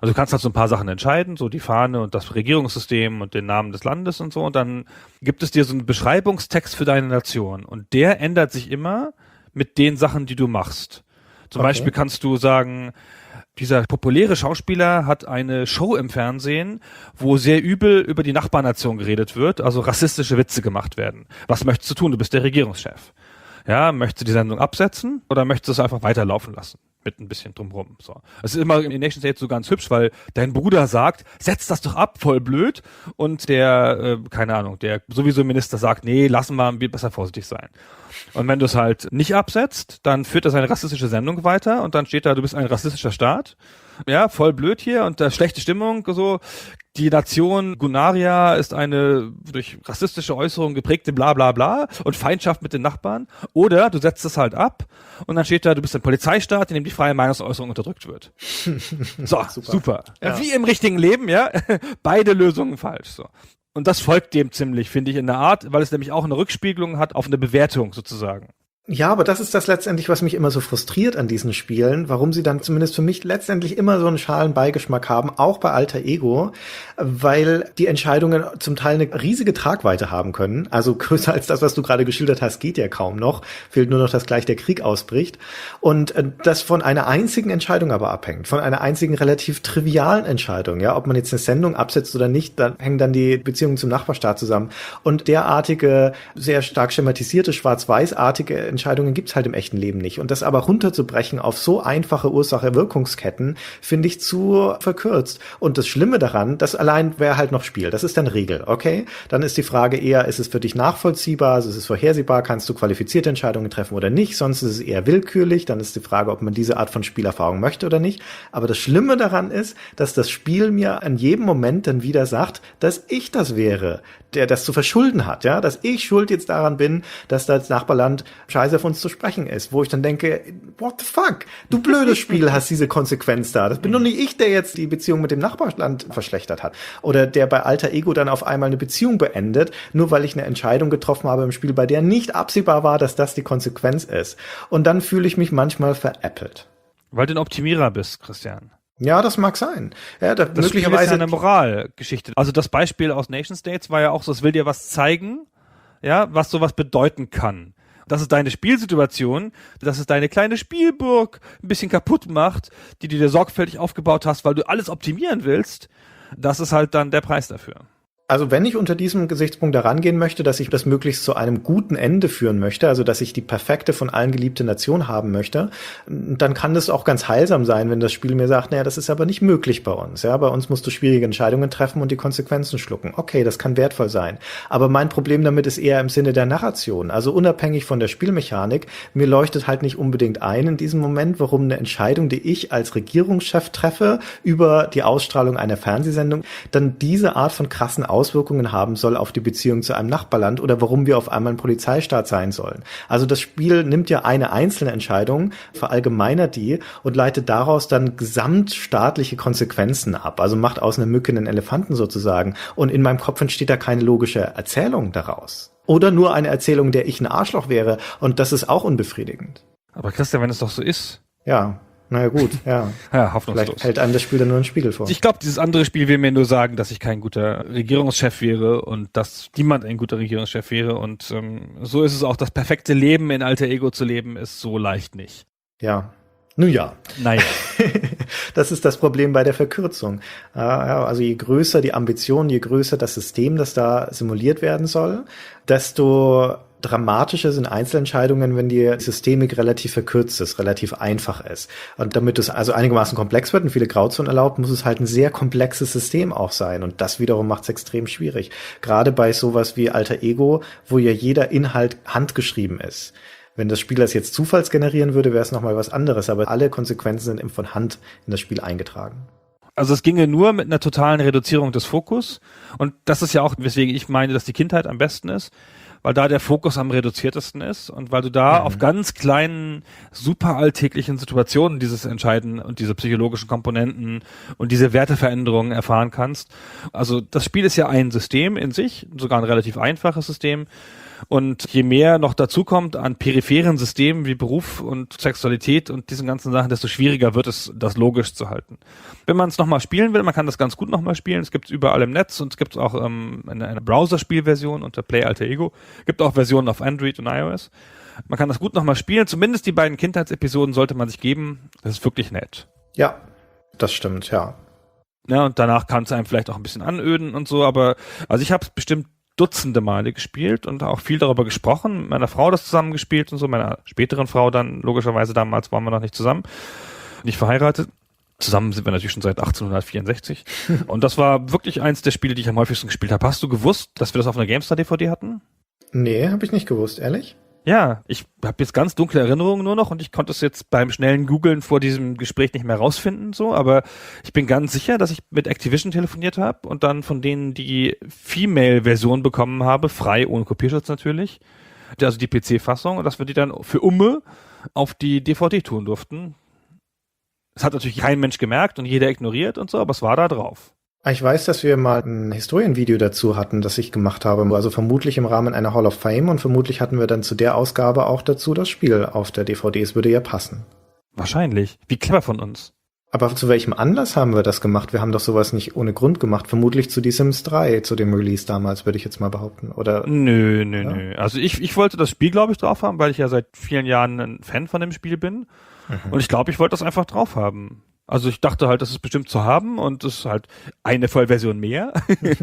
Speaker 3: Also du kannst halt so ein paar Sachen entscheiden, so die Fahne und das Regierungssystem und den Namen des Landes und so, und dann gibt es dir so einen Beschreibungstext für deine Nation und der ändert sich immer mit den Sachen, die du machst. Zum
Speaker 4: Okay.
Speaker 3: Beispiel kannst du sagen, dieser populäre Schauspieler hat eine Show im Fernsehen, wo sehr übel über die Nachbarnation geredet wird, also rassistische Witze gemacht werden. Was möchtest du tun? Du bist der Regierungschef. Ja, möchtest du die Sendung absetzen oder möchtest du es einfach weiterlaufen lassen? Mit ein bisschen drumrum. So. Es ist immer in Nation State so ganz hübsch, weil dein Bruder sagt, setz das doch ab, voll blöd. Und der, äh, keine Ahnung, der sowieso Minister sagt, nee, lassen wir, wir besser vorsichtig sein. Und wenn du es halt nicht absetzt, dann führt er seine rassistische Sendung weiter und dann steht da, du bist ein rassistischer Staat. Ja, voll blöd hier und da schlechte Stimmung, so. Die Nation Gunaria ist eine durch rassistische Äußerungen geprägte bla bla bla und Feindschaft mit den Nachbarn. Oder du setzt es halt ab und dann steht da, du bist ein Polizeistaat, in dem die freie Meinungsäußerung unterdrückt wird. So, super. super. Ja. Ja, wie im richtigen Leben, ja. Beide Lösungen falsch, so. Und das folgt dem ziemlich, finde ich, in der Art, weil es nämlich auch eine Rückspiegelung hat auf eine Bewertung sozusagen.
Speaker 4: Ja, aber das ist das letztendlich, was mich immer so frustriert an diesen Spielen, warum sie dann zumindest für mich letztendlich immer so einen schalen Beigeschmack haben, auch bei Alter Ego, weil die Entscheidungen zum Teil eine riesige Tragweite haben können. Also größer als das, was du gerade geschildert hast, geht ja kaum noch. Fehlt nur noch, dass gleich der Krieg ausbricht. Und das von einer einzigen Entscheidung aber abhängt, von einer einzigen relativ trivialen Entscheidung. Ja, ob man jetzt eine Sendung absetzt oder nicht, dann hängen dann die Beziehungen zum Nachbarstaat zusammen. Und derartige, sehr stark schematisierte, schwarz-weiß-artige Entscheidungen gibt's halt im echten Leben nicht. Und das aber runterzubrechen auf so einfache Ursache-Wirkungsketten, finde ich zu verkürzt. Und das Schlimme daran, das allein wäre halt noch Spiel. Das ist dann Regel, okay? Dann ist die Frage eher, ist es für dich nachvollziehbar, also ist es vorhersehbar, kannst du qualifizierte Entscheidungen treffen oder nicht? Sonst ist es eher willkürlich. Dann ist die Frage, ob man diese Art von Spielerfahrung möchte oder nicht. Aber das Schlimme daran ist, dass das Spiel mir an jedem Moment dann wieder sagt, dass ich das wäre, der das zu verschulden hat, ja, dass ich schuld jetzt daran bin, dass das Nachbarland scheiße auf uns zu sprechen ist, wo ich dann denke, what the fuck, du blödes Spiel hast diese Konsequenz da, das bin doch nicht ich, der jetzt die Beziehung mit dem Nachbarland verschlechtert hat oder der bei Alter Ego dann auf einmal eine Beziehung beendet, nur weil ich eine Entscheidung getroffen habe im Spiel, bei der nicht absehbar war, dass das die Konsequenz ist, und dann fühle ich mich manchmal veräppelt.
Speaker 3: Weil du ein Optimierer bist, Christian.
Speaker 4: Ja, das mag sein. Ja, da
Speaker 3: das
Speaker 4: möglicherweise
Speaker 3: Spiel ist ja eine Moralgeschichte. Also das Beispiel aus Nation States war ja auch so, es will dir was zeigen, ja, was sowas bedeuten kann. Das ist deine Spielsituation, dass es deine kleine Spielburg ein bisschen kaputt macht, die du dir sorgfältig aufgebaut hast, weil du alles optimieren willst. Das ist halt dann der Preis dafür.
Speaker 4: Also wenn ich unter diesem Gesichtspunkt herangehen möchte, dass ich das möglichst zu einem guten Ende führen möchte, also dass ich die perfekte von allen geliebte Nation haben möchte, dann kann das auch ganz heilsam sein, wenn das Spiel mir sagt, naja, das ist aber nicht möglich bei uns. Ja, bei uns musst du schwierige Entscheidungen treffen und die Konsequenzen schlucken. Okay, das kann wertvoll sein. Aber mein Problem damit ist eher im Sinne der Narration. Also unabhängig von der Spielmechanik, mir leuchtet halt nicht unbedingt ein in diesem Moment, warum eine Entscheidung, die ich als Regierungschef treffe, über die Ausstrahlung einer Fernsehsendung, dann diese Art von krassen Auswirkungen haben soll auf die Beziehung zu einem Nachbarland oder warum wir auf einmal ein Polizeistaat sein sollen. Also das Spiel nimmt ja eine einzelne Entscheidung, verallgemeinert die und leitet daraus dann gesamtstaatliche Konsequenzen ab. Also macht aus einer Mücke einen Elefanten sozusagen. Und in meinem Kopf entsteht da keine logische Erzählung daraus. Oder nur eine Erzählung, der ich ein Arschloch wäre. Und das ist auch unbefriedigend.
Speaker 3: Aber Christian, wenn es doch so ist.
Speaker 4: Ja. Naja gut, ja.
Speaker 3: Ja, hoffnungslos.
Speaker 4: Vielleicht hält einem das Spiel dann nur einen Spiegel vor.
Speaker 3: Ich glaube, dieses andere Spiel will mir nur sagen, dass ich kein guter Regierungschef wäre und dass niemand ein guter Regierungschef wäre. Und ähm, so ist es auch, das perfekte Leben in Alter Ego zu leben, ist so leicht nicht.
Speaker 4: Ja. Nun ja.
Speaker 3: Naja.
Speaker 4: Das ist das Problem bei der Verkürzung. Also je größer die Ambition, je größer das System, das da simuliert werden soll, desto dramatischer sind Einzelentscheidungen, wenn die Systemik relativ verkürzt ist, relativ einfach ist. Und damit es also einigermaßen komplex wird und viele Grauzonen erlaubt, muss es halt ein sehr komplexes System auch sein. Und das wiederum macht es extrem schwierig. Gerade bei sowas wie Alter Ego, wo ja jeder Inhalt handgeschrieben ist. Wenn das Spiel das jetzt zufallsgenerieren würde, wäre es nochmal was anderes. Aber alle Konsequenzen sind eben von Hand in das Spiel eingetragen.
Speaker 3: Also es ginge nur mit einer totalen Reduzierung des Fokus. Und das ist ja auch, weswegen ich meine, dass die Kindheit am besten ist. Weil da der Fokus am reduziertesten ist und weil du da mhm. auf ganz kleinen, super alltäglichen Situationen dieses Entscheiden und diese psychologischen Komponenten und diese Werteveränderungen erfahren kannst. Also das Spiel ist ja ein System in sich, sogar ein relativ einfaches System. Und je mehr noch dazu kommt an peripheren Systemen wie Beruf und Sexualität und diesen ganzen Sachen, desto schwieriger wird es, das logisch zu halten. Wenn man es nochmal spielen will, man kann das ganz gut nochmal spielen. Es gibt es überall im Netz und es gibt auch ähm, eine, eine Browser-Spielversion unter Play Alter Ego. Gibt auch Versionen auf Android und iOS. Man kann das gut nochmal spielen. Zumindest die beiden Kindheitsepisoden sollte man sich geben. Das ist wirklich nett.
Speaker 4: Ja, das stimmt, ja.
Speaker 3: Ja, und danach kann es einem vielleicht auch ein bisschen anöden und so, aber also ich habe es bestimmt Dutzende Male gespielt und auch viel darüber gesprochen, mit meiner Frau das zusammen gespielt und so, meiner späteren Frau dann, logischerweise damals waren wir noch nicht zusammen, nicht verheiratet. Zusammen sind wir natürlich schon seit achtzehnhundertvierundsechzig. Und das war wirklich eins der Spiele, die ich am häufigsten gespielt habe. Hast du gewusst, dass wir das auf einer GameStar-D V D hatten?
Speaker 4: Nee, habe ich nicht gewusst, ehrlich?
Speaker 3: Ja, ich habe jetzt ganz dunkle Erinnerungen nur noch und ich konnte es jetzt beim schnellen Googlen vor diesem Gespräch nicht mehr rausfinden, so, aber ich bin ganz sicher, dass ich mit Activision telefoniert habe und dann von denen die Female-Version bekommen habe, frei, ohne Kopierschutz natürlich, also die P C-Fassung, und dass wir die dann für Umme auf die D V D tun durften. Das hat natürlich kein Mensch gemerkt und jeder ignoriert und so, aber es war da drauf.
Speaker 4: Ich weiß, dass wir mal ein Historienvideo dazu hatten, das ich gemacht habe, also vermutlich im Rahmen einer Hall of Fame, und vermutlich hatten wir dann zu der Ausgabe auch dazu das Spiel auf der D V D. Es würde ja passen.
Speaker 3: Wahrscheinlich. Wie clever von uns.
Speaker 4: Aber zu welchem Anlass haben wir das gemacht? Wir haben doch sowas nicht ohne Grund gemacht. Vermutlich zu die Sims drei, zu dem Release damals, würde ich jetzt mal behaupten. Oder?
Speaker 3: Nö, nö,
Speaker 4: ja?
Speaker 3: nö. Also ich, ich wollte das Spiel, glaube ich, drauf haben, weil ich ja seit vielen Jahren ein Fan von dem Spiel bin. Mhm. Und ich glaube, ich wollte das einfach drauf haben. Also ich dachte halt, das ist bestimmt zu haben und es ist halt eine Vollversion mehr.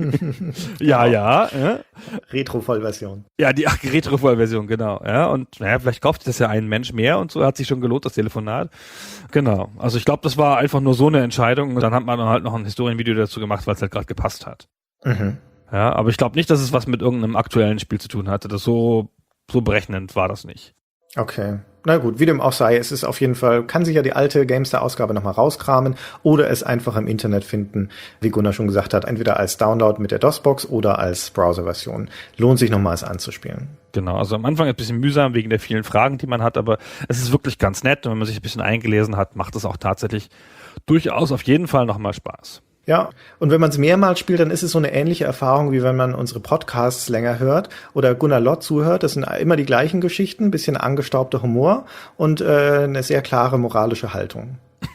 Speaker 3: ja, ja, ja.
Speaker 4: Retro-Vollversion.
Speaker 3: Ja, die ach, Retro-Vollversion, genau. Ja, und naja, vielleicht kauft das ja ein Mensch mehr und so, hat sich schon gelohnt, das Telefonat. Genau. Also ich glaube, das war einfach nur so eine Entscheidung und dann hat man halt noch ein Historienvideo dazu gemacht, weil es halt gerade gepasst hat.
Speaker 4: Mhm.
Speaker 3: Ja, aber ich glaube nicht, dass es was mit irgendeinem aktuellen Spiel zu tun hatte. Das so, so berechnend war das nicht.
Speaker 4: Okay. Na gut, wie dem auch sei, es ist auf jeden Fall, kann sich ja die alte GameStar-Ausgabe nochmal rauskramen oder es einfach im Internet finden, wie Gunnar schon gesagt hat, entweder als Download mit der DOS-Box oder als Browser-Version. Lohnt sich nochmal es anzuspielen.
Speaker 3: Genau, also am Anfang ist ein bisschen mühsam wegen der vielen Fragen, die man hat, aber es ist wirklich ganz nett und wenn man sich ein bisschen eingelesen hat, macht es auch tatsächlich durchaus auf jeden Fall nochmal Spaß.
Speaker 4: Ja, und wenn man es mehrmals spielt, dann ist es so eine ähnliche Erfahrung, wie wenn man unsere Podcasts länger hört oder Gunnar Lott zuhört. Das sind immer die gleichen Geschichten, bisschen angestaubter Humor und äh, eine sehr klare moralische Haltung.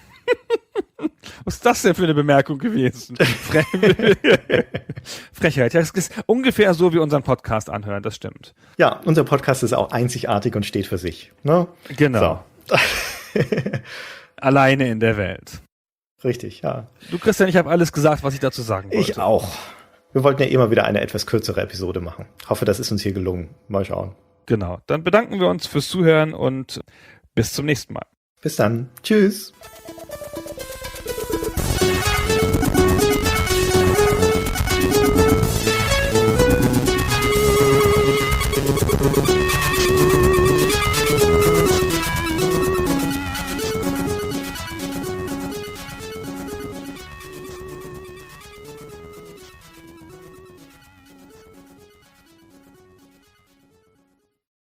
Speaker 3: Was ist das denn für eine Bemerkung gewesen? Frechheit. Ja, es ist ungefähr so, wie unseren Podcast anhören, das stimmt.
Speaker 4: Ja, unser Podcast ist auch einzigartig und steht für sich. Ne?
Speaker 3: Genau. So. Alleine in der Welt.
Speaker 4: Richtig, ja.
Speaker 3: Du, Christian, ich habe alles gesagt, was ich dazu sagen wollte.
Speaker 4: Ich auch. Wir wollten ja immer wieder eine etwas kürzere Episode machen. Hoffe, das ist uns hier gelungen. Mal schauen.
Speaker 3: Genau. Dann bedanken wir uns fürs Zuhören und bis zum nächsten Mal.
Speaker 4: Bis dann. Tschüss.